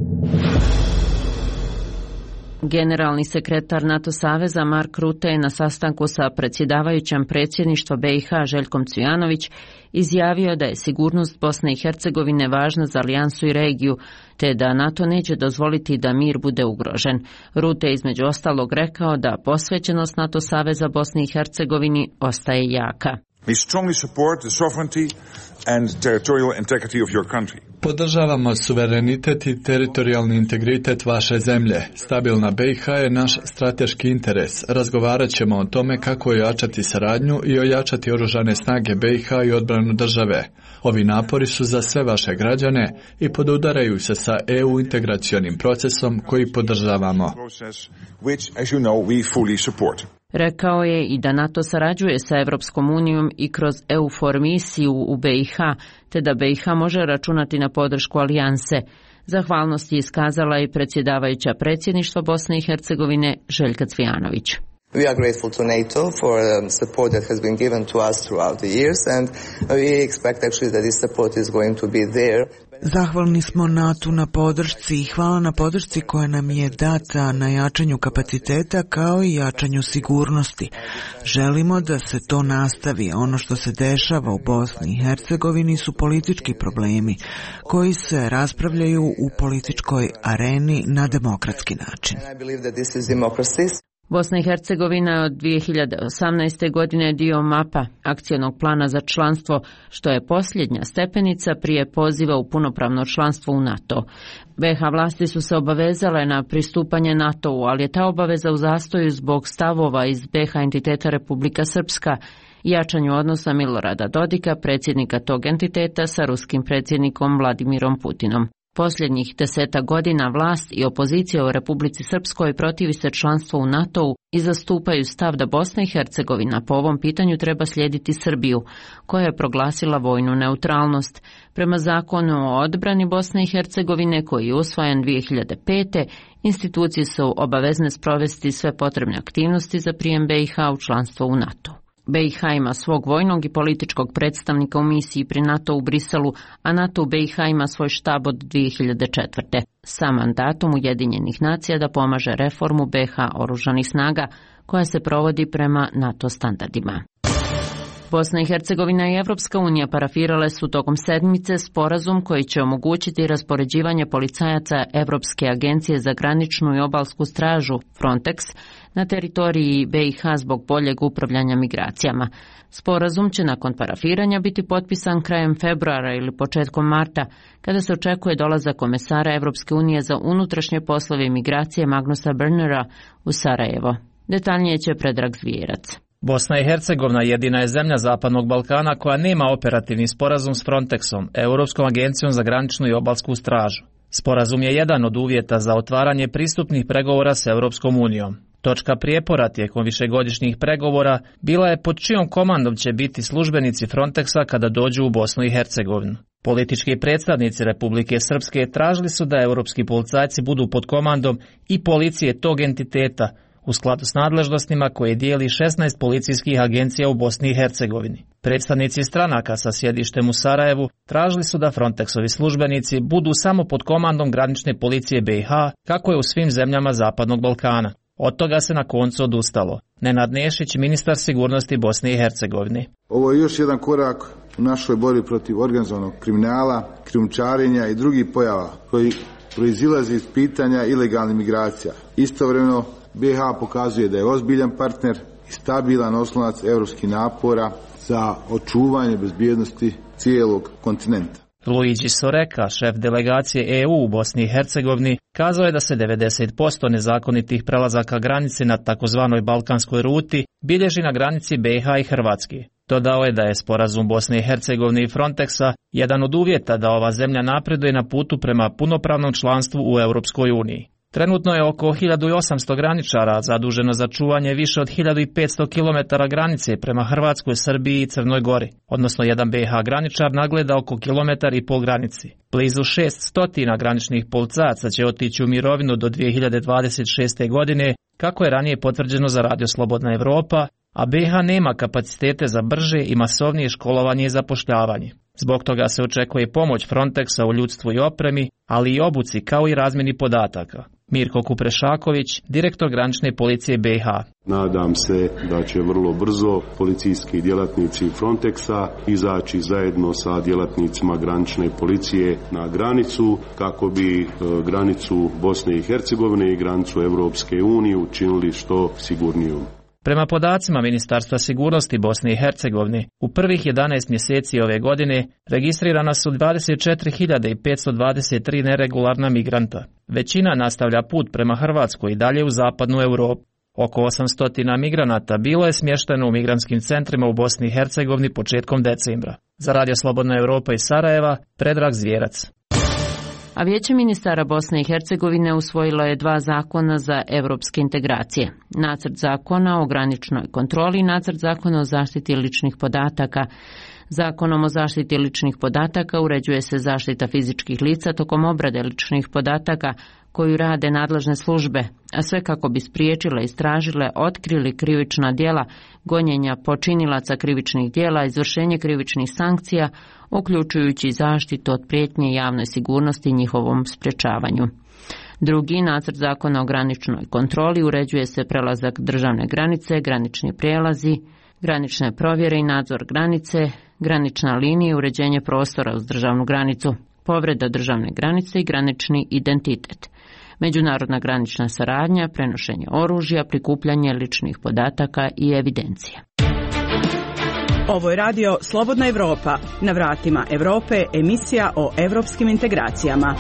Generalni sekretar NATO saveza Mark Rutte je na sastanku sa predsjedavajućem predsjedništva B i H Željkom Cvijanović izjavio da je sigurnost Bosne i Hercegovine važna za alijansu i regiju, te da NATO neće dozvoliti da mir bude ugrožen. Rutte je između ostalog rekao da posvećenost NATO saveza Bosni i Hercegovini ostaje jaka. We strongly support the sovereignty and territorial integrity of your country. Podržavamo suverenitet i teritorijalni integritet vaše zemlje. Stabilna B i H je naš strateški interes. Razgovarat ćemo o tome kako ojačati saradnju i ojačati oružane snage B i H i odbranu države. Ovi napori su za sve vaše građane i podudaraju se sa E U integracionim procesom koji podržavamo. Rekao je i da NATO sarađuje sa Evropskom unijom i kroz E U for misiju u B i H, te da B i H može računati na podršku alijanse. Zahvalnost je iskazala i predsjedavajuća predsjedništva Bosne i Hercegovine Željka Cvijanović. We are grateful to NATO for um, support that has been given to us throughout the years, and we expect actually that this support is going to be there. Zahvalni smo NATO na podršci i hvala na podršci koja nam je data na jačanju kapaciteta kao i jačanju sigurnosti. Želimo da se to nastavi. Ono što se dešava u Bosni i Hercegovini su politički problemi koji se raspravljaju u političkoj areni na demokratski način. Bosna i Hercegovina od dvije hiljade osamnaeste. godine je dio mapa akcionog plana za članstvo, što je posljednja stepenica prije poziva u punopravno članstvo u NATO. B H vlasti su se obavezale na pristupanje NATO-u, ali je ta obaveza u zastoju zbog stavova iz B H entiteta Republika Srpska i jačanju odnosa Milorada Dodika, predsjednika tog entiteta, sa ruskim predsjednikom Vladimirom Putinom. Posljednjih deseta godina vlast i opozicija u Republici Srpskoj protivi se članstvu u NATO-u i zastupaju stav da Bosna i Hercegovina po ovom pitanju treba slijediti Srbiju, koja je proglasila vojnu neutralnost. Prema zakonu o odbrani Bosne i Hercegovine, koji je usvojen dvije hiljade pete. institucije su obavezne sprovesti sve potrebne aktivnosti za prijem B i H u članstvo u NATO. B i H ima svog vojnog i političkog predstavnika u misiji pri NATO u Briselu, a NATO u B i H ima svoj štab od dvije hiljade četvrte. sa mandatom Ujedinjenih nacija da pomaže reformu B H oružanih snaga koja se provodi prema NATO standardima. Bosna i Hercegovina i Evropska unija parafirale su tokom sedmice sporazum koji će omogućiti raspoređivanje policajaca Evropske agencije za graničnu i obalsku stražu Frontex na teritoriji B i H zbog boljeg upravljanja migracijama. Sporazum će nakon parafiranja biti potpisan krajem februara ili početkom marta, kada se očekuje dolazak komesara Evropske unije za unutrašnje poslove i migracije Magnusa Bernera u Sarajevo. Detaljnije će Predrag Zvijerac. Bosna i Hercegovina jedina je zemlja Zapadnog Balkana koja nema operativni sporazum s Frontexom, Europskom agencijom za graničnu i obalsku stražu. Sporazum je jedan od uvjeta za otvaranje pristupnih pregovora s Europskom unijom. Točka prijepora tijekom višegodišnjih pregovora bila je pod čijom komandom će biti službenici Frontexa kada dođu u Bosnu i Hercegovinu. Politički predstavnici Republike Srpske tražili su da europski policajci budu pod komandom i policije tog entiteta, u skladu s nadležnostima koje dijeli šesnaest policijskih agencija u Bosni i Hercegovini. Predstavnici stranaka sa sjedištem u Sarajevu tražili su da Frontexovi službenici budu samo pod komandom granične policije B i H, kako je u svim zemljama Zapadnog Balkana. Od toga se na koncu odustalo. Nenad Nešić, ministar sigurnosti Bosne i Hercegovine. Ovo je još jedan korak u našoj borbi protiv organizovanog kriminala, krijumčarenja i drugih pojava koji proizilazi iz pitanja ilegalnih migracija. Istovremeno B i H pokazuje da je ozbiljan partner i stabilan oslonac europskih napora za očuvanje bezbjednosti cijelog kontinenta. Luigi Soreka, šef delegacije E U u Bosni i Hercegovini, kazao je da se devedeset posto nezakonitih prelazaka granice na takozvanoj balkanskoj ruti bilježi na granici B i H i Hrvatske. Dodao je da je sporazum Bosne i Hercegovine i Frontexa jedan od uvjeta da ova zemlja napreduje na putu prema punopravnom članstvu u Europskoj uniji. Trenutno je oko hiljadu osamsto graničara zaduženo za čuvanje više od hiljadu petsto kilometara granice prema Hrvatskoj, Srbiji i Crnoj Gori, odnosno jedan B i H graničar nagleda oko kilometar i pol granici. Blizu šeststo graničnih policajaca će otići u mirovinu do dvije hiljade dvadeset šeste. godine, kako je ranije potvrđeno za Radio Slobodna Evropa, a B i H nema kapacitete za brže i masovnije školovanje i zapošljavanje. Zbog toga se očekuje pomoć Frontexa u ljudstvu i opremi, ali i obuci kao i razmjeni podataka. Mirko Kuprešaković, direktor granične policije B i H. Nadam se da će vrlo brzo policijski djelatnici Frontexa izaći zajedno sa djelatnicima granične policije na granicu kako bi granicu Bosne i Hercegovine i granicu Europske unije učinili što sigurnijom. Prema podacima Ministarstva sigurnosti Bosne i Hercegovine, u prvih jedanaest mjeseci ove godine registrirana su dvadeset četiri hiljade petsto dvadeset tri neregularna migranta. Većina nastavlja put prema Hrvatskoj i dalje u zapadnu Europu. Oko osamsto migranata bilo je smješteno u migrantskim centrima u Bosni i Hercegovini početkom decembra. Za Radio Slobodna Europa iz Sarajeva, Predrag Zvjerac. A Vijeće ministara Bosne i Hercegovine usvojilo je dva zakona za evropske integracije. Nacrt zakona o graničnoj kontroli i nacrt zakona o zaštiti ličnih podataka. Zakonom o zaštiti ličnih podataka uređuje se zaštita fizičkih lica tokom obrade ličnih podataka koju rade nadležne službe, a sve kako bi spriječile, istražile, otkrili krivična djela, gonjenja počinilaca krivičnih djela, izvršenje krivičnih sankcija, uključujući zaštitu od prijetnje javnoj sigurnosti i njihovom sprječavanju. Drugi nacrt zakona o graničnoj kontroli uređuje se prelazak državne granice, granični prijelazi, granične provjere i nadzor granice, granična linija, uređenje prostora uz državnu granicu, povreda državne granice i granični identitet, međunarodna granična saradnja, prenošenje oružja, prikupljanje ličnih podataka i evidencije. Ovo je radio Slobodna Europa, na vratima Europe, emisija o europskim integracijama.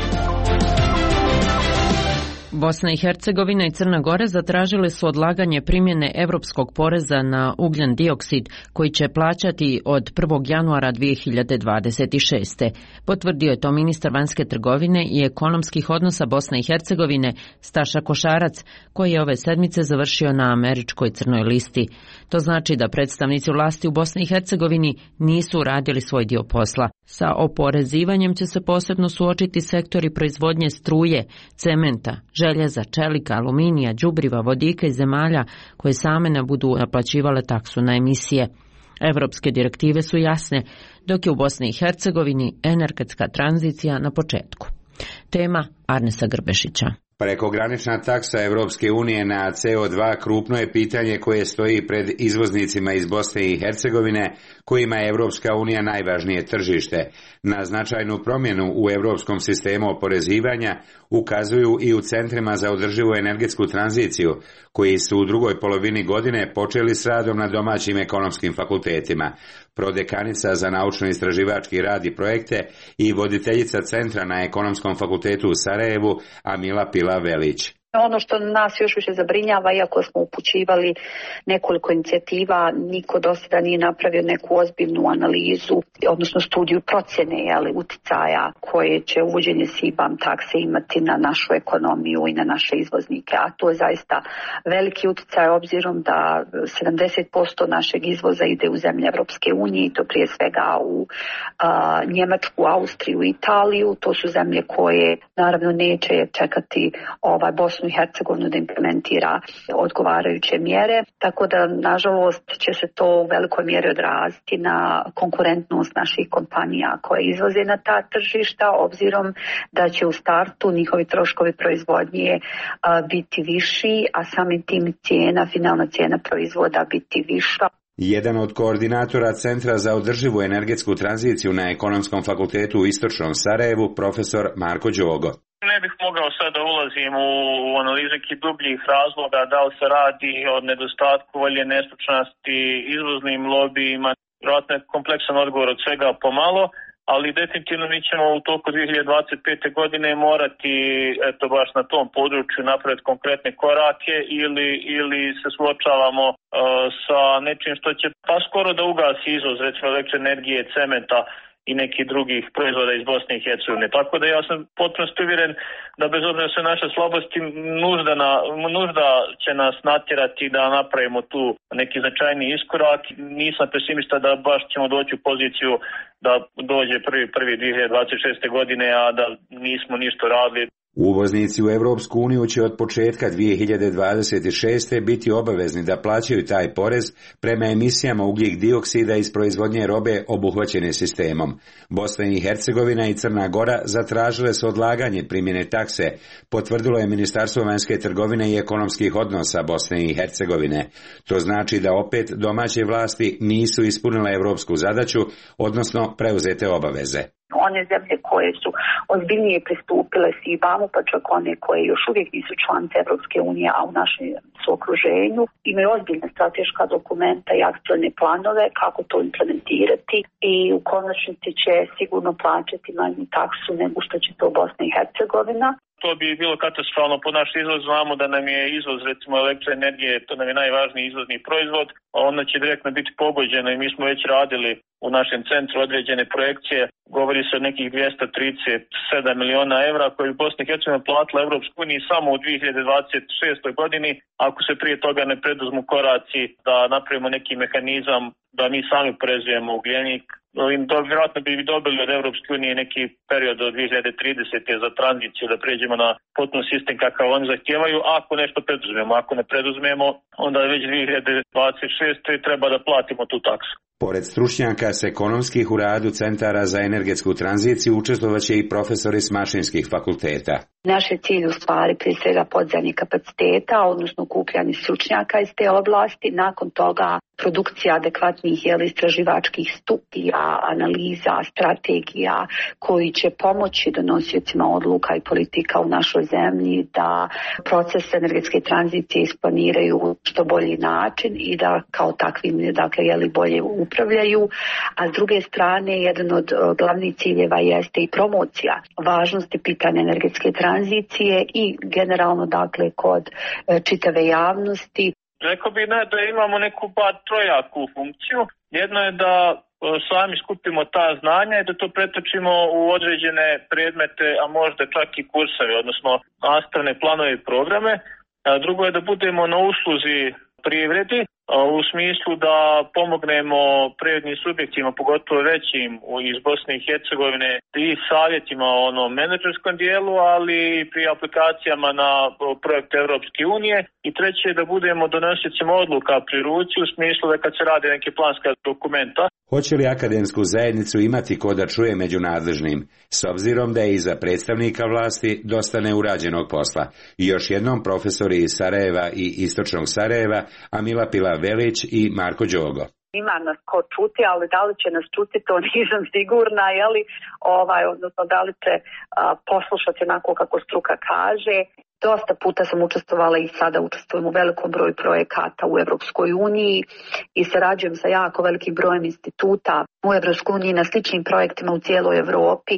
Bosna i Hercegovina i Crna Gora zatražile su odlaganje primjene europskog poreza na ugljen dioksid koji će plaćati od prvog januara dvije hiljade dvadeset šeste. Potvrdio je to ministar vanjske trgovine i ekonomskih odnosa Bosne i Hercegovine Staša Košarac, koji je ove sedmice završio na američkoj crnoj listi. To znači da predstavnici vlasti u Bosni i Hercegovini nisu uradili svoj dio posla. Sa oporezivanjem će se posebno suočiti sektori proizvodnje struje, cementa, željeza, čelika, aluminija, đubriva, vodika i zemalja koje same ne budu naplaćivale taksu na emisije. Evropske direktive su jasne, dok je u Bosni i Hercegovini energetska tranzicija na početku. Tema Arnesa Grbešića. Prekogranična taksa Evropske unije na C O dva krupno je pitanje koje stoji pred izvoznicima iz Bosne i Hercegovine, kojima je Evropska unija najvažnije tržište. Na značajnu promjenu u europskom sistemu oporezivanja ukazuju i u centrima za održivu energetsku tranziciju, koji su u drugoj polovini godine počeli s radom na domaćim ekonomskim fakultetima. Prodekanica za naučno-istraživački rad i projekte i voditeljica centra na ekonomskom fakultetu u Sarajevu, Amila Pila Velić. Ono što nas još više zabrinjava, iako smo upućivali nekoliko inicijativa, niko do sada nije napravio neku ozbiljnu analizu, odnosno studiju procjene ali, uticaja koje će uvođenje S I B A M takse imati na našu ekonomiju i na naše izvoznike. A to je zaista veliki uticaj obzirom da sedamdeset posto našeg izvoza ide u zemlje Evropske unije i to prije svega u a, Njemačku, Austriju, Italiju. To su zemlje koje naravno neće čekati ovaj Bosnu i Hercegovinu da implementira odgovarajuće mjere, tako da nažalost će se to u velikoj mjeri odraziti na konkurentnost naših kompanija koje izvoze na ta tržišta, obzirom da će u startu njihovi troškovi proizvodnje a, biti viši, a samim tim cijena, finalna cijena proizvoda biti viša. Jedan od koordinatora Centra za održivu energetsku tranziciju na Ekonomskom fakultetu u Istočnom Sarajevu, profesor Marko Đogo. Ne bih mogao sad da ulazim u analizu nekih dubljih razloga, da li se radi o nedostatku volje, nestručnosti, izvoznim lobijima, vjerojatno je kompleksan odgovor od svega pomalo, ali definitivno mi ćemo u toku dvije hiljade dvadeset pete godine morati eto baš na tom području napraviti konkretne korake ili, ili se suočavamo uh, sa nečim što će pa skoro da ugasi izvoz, recimo električne energije, cementa i nekih drugih proizvoda iz Bosne i Hercegovine. Tako da ja sam potpuno uvjeren da bez obzira sve naše slabosti nužda, na, nužda će nas natjerati da napravimo tu neki značajni iskorak. Nisam pesimista da baš ćemo doći u poziciju da dođe prvi prvi dvije hiljade dvadeset šeste godine, a da nismo ništa radili. Uvoznici u Europsku uniju će od početka dvije hiljade dvadeset šeste biti obavezni da plaćaju taj porez prema emisijama ugljik dioksida iz proizvodnje robe obuhvaćene sistemom. Bosna i Hercegovina i Crna Gora zatražile su odlaganje primjene takse, potvrdilo je Ministarstvo vanjske trgovine i ekonomskih odnosa Bosne i Hercegovine. To znači da opet domaće vlasti nisu ispunile europsku zadaću, odnosno preuzete obaveze. One zemlje koje su ozbiljnije pristupile S I B A M-u, pa čak one koje još uvijek nisu članice Evropske unije, a u našem su okruženju, imaju ozbiljne strateška dokumenta i akcione planove kako to implementirati i u konačnici će sigurno plaćati manju taksu nego što će to Bosna i Hercegovina. To bi bilo katastrofalno po naš izvoz. Znamo da nam je izvoz, recimo, elektroenergije, to nam je najvažniji izvozni proizvod, a onda će direktno biti pogođeno i mi smo već radili u našem centru određene projekcije. Govori se o nekih dvjesto trideset sedam miliona evra koje bi Bosna i Hercegovina platila Evropskoj uniji samo u dvije hiljade dvadeset šestoj godini, ako se prije toga ne preduzmu koraci da napravimo neki mehanizam da mi sami prezujemo ugljenik. Vjerojatno bi dobili od Evropske unije neki period do dvije hiljade tridesete za tranziciju da pređemo na potpun sistem kakav oni zahtijevaju, ako nešto preduzmemo. Ako ne preduzmemo, onda već dvije hiljade dvadeset šeste treba da platimo tu taksu. Pored stručnjaka s ekonomskih u radu centara za energetsku tranziciju učestvovaće i profesori s mašinskih fakulteta. Naš je cilj u stvari prije svega podizanje kapaciteta, odnosno okupljanje stručnjaka iz te oblasti, nakon toga produkcija adekvatnih jeli, istraživačkih studija, analiza, strategija koji će pomoći donosiocima odluka i politika u našoj zemlji da proces energetske tranzicije isplaniraju u što bolji način i da kao takvim dakle, jeli, bolje upravljaju, a s druge strane jedan od glavnih ciljeva jeste i promocija važnosti pitanja energetske tranzicije i generalno dakle kod čitave javnosti. Rekao bih ne, da imamo neku bar trojaku funkciju. Jedno je da sami skupimo ta znanja i da to pretočimo u određene predmete, a možda čak i kurseve, odnosno nastavne planove i programe. Drugo je da budemo na usluzi privredi, u smislu da pomognemo privrednim subjektima, pogotovo većim iz Bosne i Hercegovine i savjetima o onom menadžerskom dijelu, ali i pri aplikacijama na projekte Evropske unije. I treće je da budemo donosicima odluka pri ruci, u smislu da kad se rade neke planska dokumenta. Hoće li akademsku zajednicu imati ko da čuje među nadležnim, s obzirom da je iza predstavnika vlasti dosta neurađenog posla? I još jednom profesori iz Sarajeva i Istočnog Sarajeva, Amila Pila-Velić i Marko Đogo. Ima nas ko čuti, ali da li će nas čuti, to nisam sigurna, jeli, ovaj, odnosno da li će a, poslušati onako kako struka kaže. Dosta puta sam učestvovala i sada učestvujem u velikom broju projekata u Evropskoj uniji i sarađujem sa jako velikim brojem instituta u Evropskoj uniji na sličnim projektima u cijeloj Europi e,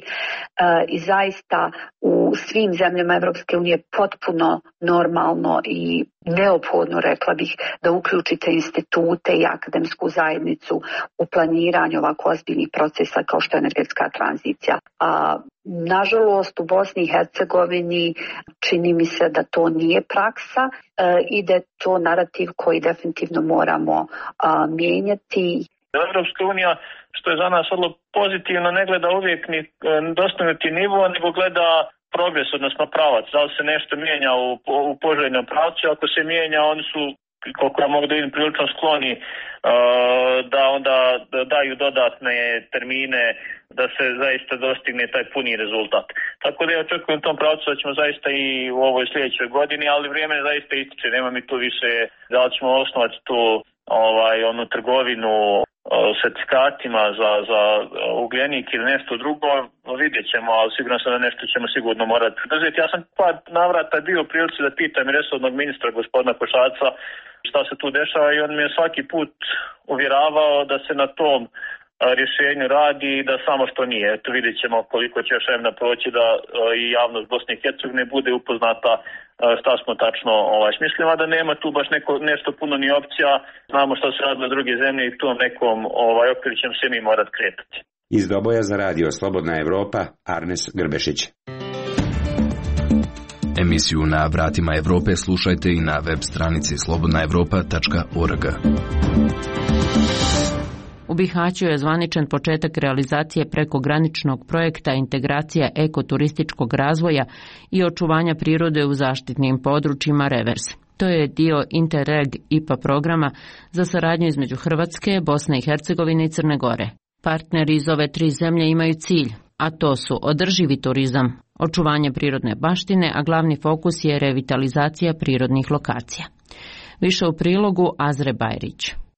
i zaista u svim zemljama Evropske unije potpuno normalno i neophodno, rekla bih, da uključite institute i akademsku zajednicu u planiranju ovako ozbiljnih procesa kao što je energetska tranzicija. A, nažalost, u Bosni i Hercegovini čini mi se da to nije praksa e, i da je to narativ koji definitivno moramo a, mijenjati. Evropska unija, što je za nas vrlo pozitivno, ne gleda uvijek ni dostignuti nivo, nego gleda progres, odnosno pravac. Da li se nešto mijenja u, u poželjnom pravcu, ako se mijenja, oni su, koliko ja mogu da vidim, prilično skloni uh, da onda daju dodatne termine da se zaista dostigne taj puni rezultat. Tako da ja očekujem u tom pravcu da ćemo zaista i u ovoj sljedećoj godini, ali vrijeme zaista ističe, nema mi tu više da li ćemo osnovati tu ovaj, onu trgovinu certifikatima za, za ugljenik ili nešto drugo, vidjet ćemo, ali sigurno sam da nešto ćemo sigurno morati poduzeti. Ja sam par navrata bio u prilici da pitam resornog ministra gospodina Košaca šta se tu dešava i on mi je svaki put uvjeravao da se na tom rješenju radi i da samo što nije. Eto, vidjet ćemo koliko će još vremena proći da i javnost Bosne i Hercegovine bude upoznata šta smo tačno ovaj, smislimo, da nema tu baš neko, nešto puno ni opcija. Znamo što se radilo druge zemlje i tu nekom ovaj, okviru ćemo se mi morat kretati. Iz Doboja za radio Slobodna Evropa, Arnes Grbešić. Emisiju Na vratima Evrope slušajte i na web stranici slobodna evropa tačka org. U Bihaću je zvaničan početak realizacije prekograničnog projekta integracija ekoturističkog razvoja i očuvanja prirode u zaštitnim područjima Revers. To je dio Interreg I P A programa za saradnju između Hrvatske, Bosne i Hercegovine i Crne Gore. Partneri iz ove tri zemlje imaju cilj, a to su održivi turizam, očuvanje prirodne baštine, a glavni fokus je revitalizacija prirodnih lokacija. Više u prilogu Azre Bajrić.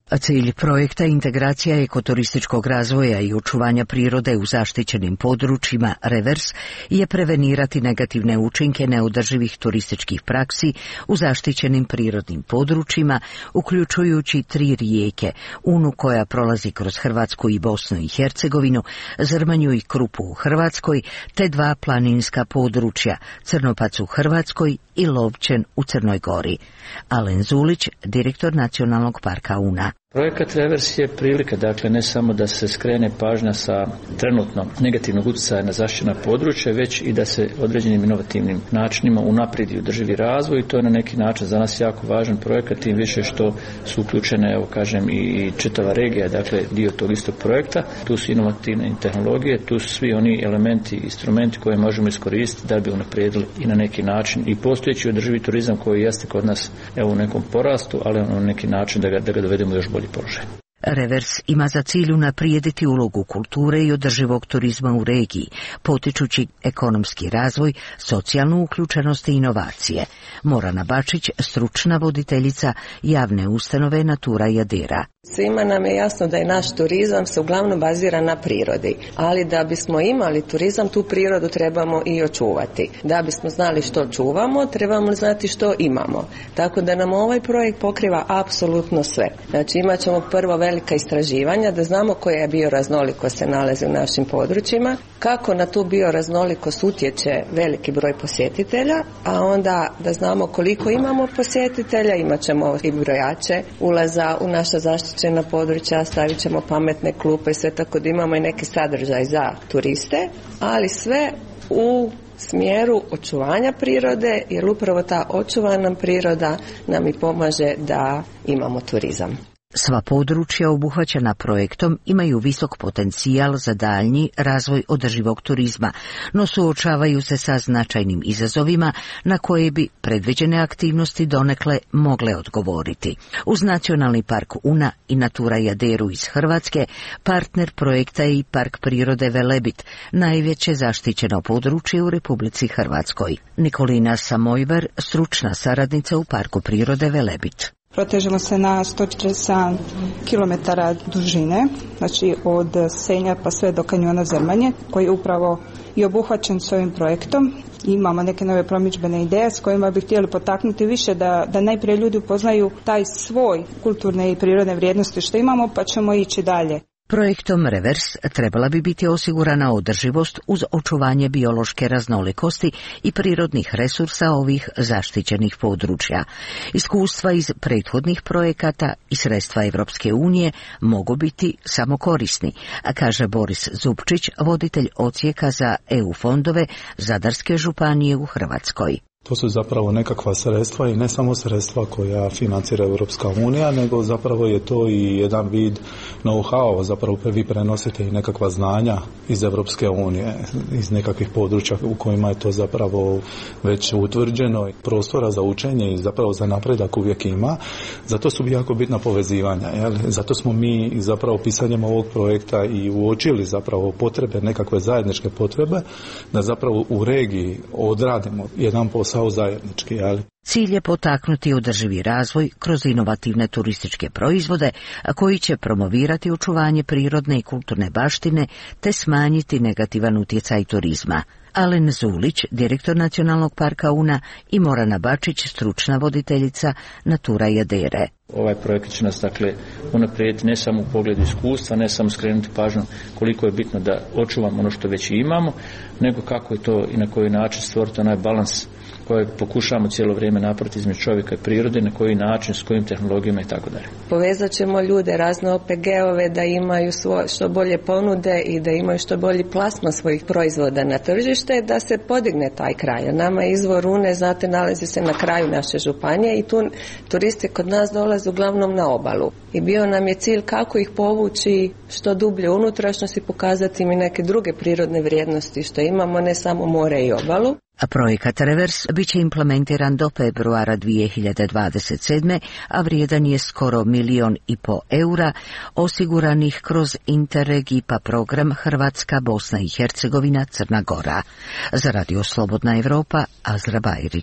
Cilj projekta integracija ekoturističkog razvoja i očuvanja prirode u zaštićenim područjima Revers je prevenirati negativne učinke neodrživih turističkih praksi u zaštićenim prirodnim područjima, uključujući tri rijeke, Unu koja prolazi kroz Hrvatsku i Bosnu i Hercegovinu, Zrmanju i Krupu u Hrvatskoj, te dva planinska područja, Crnopac u Hrvatskoj i Lovćen u Crnoj Gori. Alen Zulić, direktor Nacionalnog parka Una. Projekat Revers je prilika, dakle, ne samo da se skrene pažnja sa trenutno negativnog utjecaja na zaštićena područja, već i da se određenim inovativnim načinima unaprijedi održivi razvoj i to je na neki način za nas jako važan projekat, tim više što su uključene, evo kažem, i čitava regija, dakle, dio tog istog projekta. Tu su inovativne tehnologije, tu su svi oni elementi, instrumenti koje možemo iskoristiti da bi unaprijedili i na neki način i postojeći održivi turizam koji jeste kod nas, evo, u nekom porastu, ali na neki način da ga, da ga dovedemo još bolji položaj. Revers ima za cilj unaprijediti ulogu kulture i održivog turizma u regiji, potičući ekonomski razvoj, socijalnu uključenost i inovacije. Morana Bačić, stručna voditeljica javne ustanove Natura Jadera. Svima nam je jasno da je naš turizam se uglavnom bazira na prirodi, ali da bismo imali turizam, tu prirodu trebamo i očuvati. Da bismo znali što čuvamo, trebamo znati što imamo. Tako da nam ovaj projekt pokriva apsolutno sve. Znači imat ćemo prvo velika istraživanja da znamo koja bioraznolikost se nalazi u našim područjima, kako na tu bioraznolikost utječe veliki broj posjetitelja, a onda da znamo koliko imamo posjetitelja, imat ćemo i brojače ulaza u naša zaštićena područja, stavit ćemo pametne klupe, sve tako da imamo i neki sadržaj za turiste, ali sve u smjeru očuvanja prirode, jer upravo ta očuvana priroda nam i pomaže da imamo turizam. Sva područja obuhvaćena projektom imaju visok potencijal za daljnji razvoj održivog turizma, no suočavaju se sa značajnim izazovima na koje bi predviđene aktivnosti donekle mogle odgovoriti. Uz Nacionalni park Una i Natura Jaderu iz Hrvatske, partner projekta je i Park prirode Velebit, najveće zaštićeno područje u Republici Hrvatskoj. Nikolina Samojbar, stručna saradnica u Parku prirode Velebit. Protežemo se na sto četrdeset sedam kilometara dužine, znači od Senja pa sve do kanjona Zrmanje, koji je upravo i obuhvaćen s ovim projektom. Imamo neke nove promidžbene ideje s kojima bi htjeli potaknuti više da, da najprije ljudi upoznaju taj svoj kulturne i prirodne vrijednosti što imamo, pa ćemo ići dalje. Projektom Revers trebala bi biti osigurana održivost uz očuvanje biološke raznolikosti i prirodnih resursa ovih zaštićenih područja. Iskustva iz prethodnih projekata i sredstva Evropske unije mogu biti samo korisni, a kaže Boris Zupčić, voditelj odsjeka za E U fondove Zadarske županije u Hrvatskoj. To su zapravo nekakva sredstva i ne samo sredstva koja financira Europska unija, nego zapravo je to i jedan vid know-how, zapravo vi prenosite i nekakva znanja iz Europske unije, iz nekakvih područja u kojima je to zapravo već utvrđeno. Prostora za učenje i zapravo za napredak uvijek ima, zato su jako bitna povezivanja. Jel? Zato smo mi zapravo pisanjem ovog projekta i uočili zapravo potrebe, nekakve zajedničke potrebe, da zapravo u regiji odradimo jedan posao zajednički, ali. Cilj je potaknuti održivi razvoj kroz inovativne turističke proizvode, a koji će promovirati očuvanje prirodne i kulturne baštine te smanjiti negativan utjecaj turizma. Alen Zulić, direktor Nacionalnog parka Una, i Morana Bačić, stručna voditeljica Natura Jadere. Ovaj projekt će nas, dakle, unaprijediti ne samo u pogledu iskustva, ne samo skrenuti pažnju koliko je bitno da očuvamo ono što već imamo, nego kako je to i na koji način stvoriti onaj balans koje pokušamo cijelo vrijeme napraviti između čovjeka i prirode, na koji način, s kojim tehnologijama i tako dalje. Povezat ćemo ljude, razne O P G-ove da imaju svoje, što bolje ponude i da imaju što bolji plasman svojih proizvoda na tržište, da se podigne taj kraj. Nama je izvor Une, znate, nalazi se na kraju naše županije i tu turisti kod nas dolaze uglavnom na obalu. I bio nam je cilj kako ih povući što dublje unutrašnjost i pokazati im i neke druge prirodne vrijednosti što imamo, ne samo more i obalu. A projekat Revers bit će implementiran do februara dvije hiljade dvadeset sedme, a vrijedan je skoro milijon i po eura, osiguranih kroz Interreg I P A program Hrvatska, Bosna i Hercegovina, Crna Gora. Za Radio Slobodna Evropa, Azra Bajrić.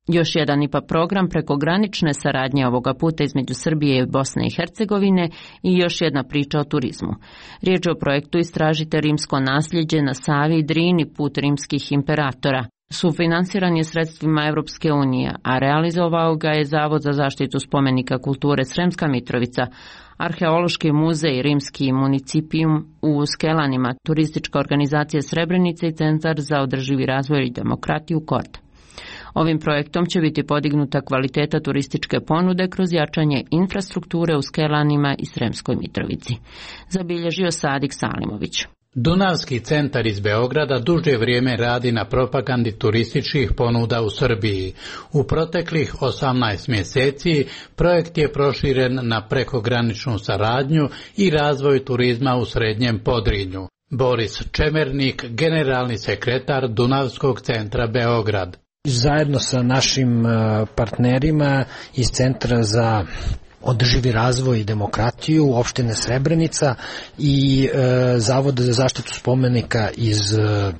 Još jedan I P A program prekogranične saradnje ovoga puta između Srbije i Bosne i Hercegovine i još jedna priča o turizmu. Riječ je o projektu Istražite rimsko nasljeđe na Savi i Drini put rimskih imperatora. Sufinansiran je sredstvima Europske unije, a realizovao ga je Zavod za zaštitu spomenika kulture Sremska Mitrovica, Arheološki muzej Rimski municipijum u Skelanima, turistička organizacija Srebrenica i Centar za održivi razvoj i demokratiju Kort. Ovim projektom će biti podignuta kvaliteta turističke ponude kroz jačanje infrastrukture u Skelanima i Sremskoj Mitrovici, zabilježio Sadik Salimović. Dunavski centar iz Beograda duže vrijeme radi na propagandi turističkih ponuda u Srbiji. U proteklih osamnaest mjeseci projekt je proširen na prekograničnu saradnju i razvoj turizma u Srednjem Podrinju. Boris Čemernik, generalni sekretar Dunavskog centra Beograd. Zajedno sa našim partnerima iz Centra za održivi razvoj i demokratiju opštine Srebrenica i e, Zavoda za zaštitu spomenika iz,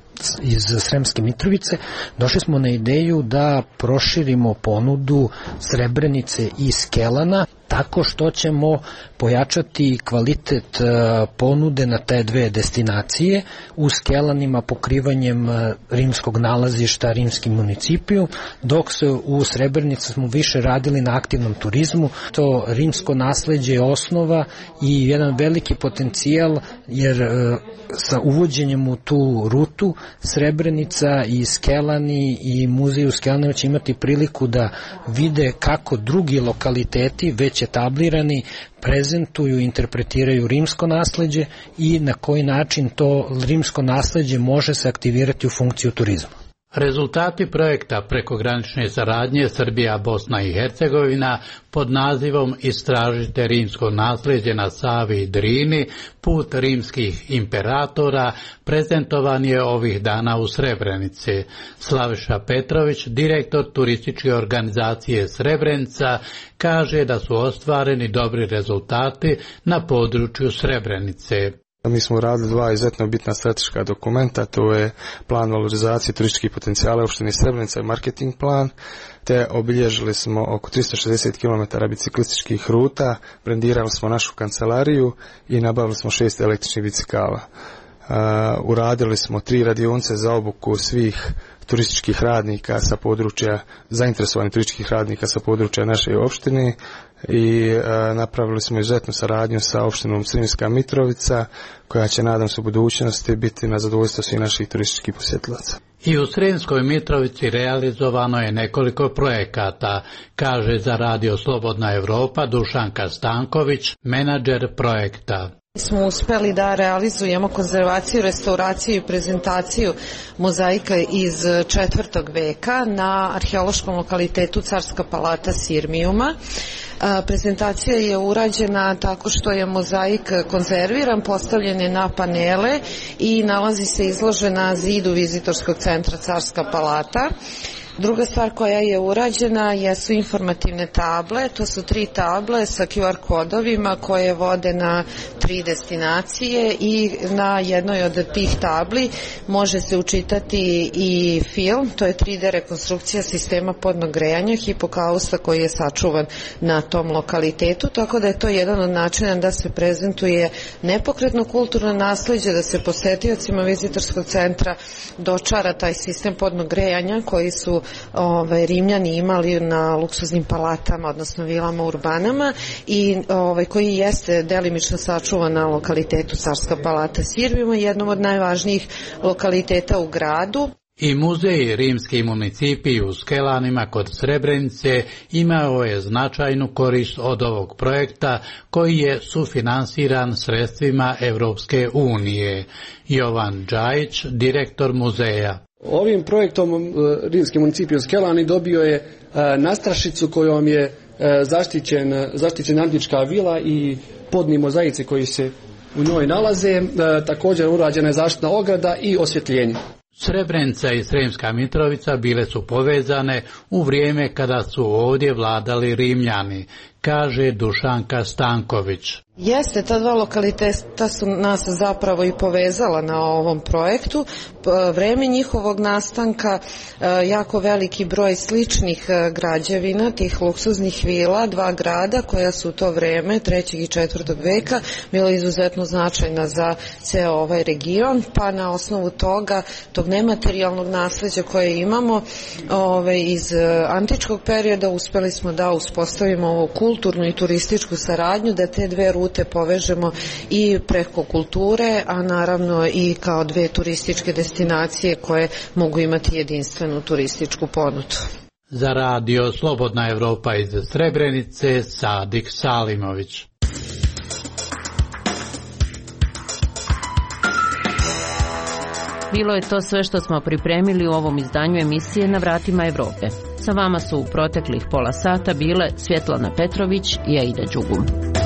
iz Sremske Mitrovice, došli smo na ideju da proširimo ponudu Srebrenice i Skelana tako što ćemo pojačati kvalitet ponude na te dve destinacije, u Skelanima pokrivanjem rimskog nalazišta Rimski municipiju, dok se u Srebrenici smo više radili na aktivnom turizmu. To rimsko nasleđe je osnova i jedan veliki potencijal, jer sa uvođenjem u tu rutu Srebrenica i Skelani i muzej u Skelanima će imati priliku da vide kako drugi lokaliteti već etablirani prezentuju i interpretiraju rimsko nasleđe i na koji način to rimsko nasleđe može se aktivirati u funkciju turizma. Rezultati projekta prekogranične saradnje Srbija, Bosna i Hercegovina pod nazivom Istražite rimsko nasljeđe na Savi i Drini, put rimskih imperatora, prezentovan je ovih dana u Srebrenici. Slaviša Petrović, direktor turističke organizacije Srebrenica, kaže da su ostvareni dobri rezultati na području Srebrenice. Mi smo uradili dva izuzetno bitna strateška dokumenta, to je plan valorizacije turističkih potencijala opštine Srebrenica i marketing plan, te obilježili smo oko tristo šezdeset kilometara biciklističkih ruta, brendirali smo našu kancelariju i nabavili smo šest električnih bicikala. Uh, uradili smo tri radionice za obuku svih turističkih radnika sa područja, zainteresovanih turističkih radnika sa područja naše opštine i e, napravili smo izuzetnu saradnju sa opštinom Sremska Mitrovica, koja će, nadam se, u budućnosti biti na zadovoljstvo svih naših turističkih posjetilaca. I u Sremskoj Mitrovici realizovano je nekoliko projekata, kaže za Radio Slobodna Evropa Dušanka Stanković, menadžer projekta. Smo uspeli da realizujemo konzervaciju, restauraciju i prezentaciju mozaika iz četvrtog veka na arheološkom lokalitetu Carska palata Sirmijuma. Prezentacija je urađena tako što je mozaik konzerviran, postavljen je na panele i nalazi se izložen na zidu vizitorskog centra Carska palata. Druga stvar koja je urađena jesu informativne table, to su tri table sa Q R kodovima koje vode na tri destinacije i na jednoj od tih tabli može se učitati i film, to je tri D rekonstrukcija sistema podnog grejanja hipokausta koji je sačuvan na tom lokalitetu, tako da je to jedan od načina da se prezentuje nepokretno kulturno nasleđe, da se posetiocima vizitorskog centra dočara taj sistem podnog grejanja koji su Ovaj, Rimljani imali na luksuznim palatama, odnosno vilama urbanama i ovaj, koji jeste delimično sačuvan na lokalitetu Carska palata Sirmijuma, jednom od najvažnijih lokaliteta u gradu. I muzej Rimski municipij u Skelanima kod Srebrenice imao je značajnu korist od ovog projekta koji je sufinansiran sredstvima Evropske unije. Jovan Džajić, direktor muzeja. Ovim projektom Rimski municipij u Skelani dobio je nastrašicu kojom je zaštićen, zaštićena antička vila i podni mozaici koji se u njoj nalaze. Također urađena je zaštitna ograda i osvjetljenje. Srebrenica i Sremska Mitrovica bile su povezane u vrijeme kada su ovdje vladali Rimljani, kaže Dušanka Stanković. Jeste, ta dva lokaliteta su nas zapravo i povezala na ovom projektu. Vreme njihovog nastanka, jako veliki broj sličnih građevina, tih luksuznih vila, dva grada koja su u to vreme, trećeg i četvrtog veka, bila izuzetno značajna za ceo ovaj region, pa na osnovu toga, tog nematerijalnog nasleđa koje imamo ove, iz antičkog perioda, uspeli smo da uspostavimo ovu kulturnu i turističku saradnju, da te dve rute povežemo i preko kulture, a naravno i kao dve turističke destinacije koje mogu imati jedinstvenu turističku ponudu. Za radio Slobodna Evropa iz Srebrenice, Sadik Salimović. Bilo je to sve što smo pripremili u ovom izdanju emisije Na vratima Evrope. Sa vama su u proteklih pola sata bile Svjetlana Petrović i Aida Đugum.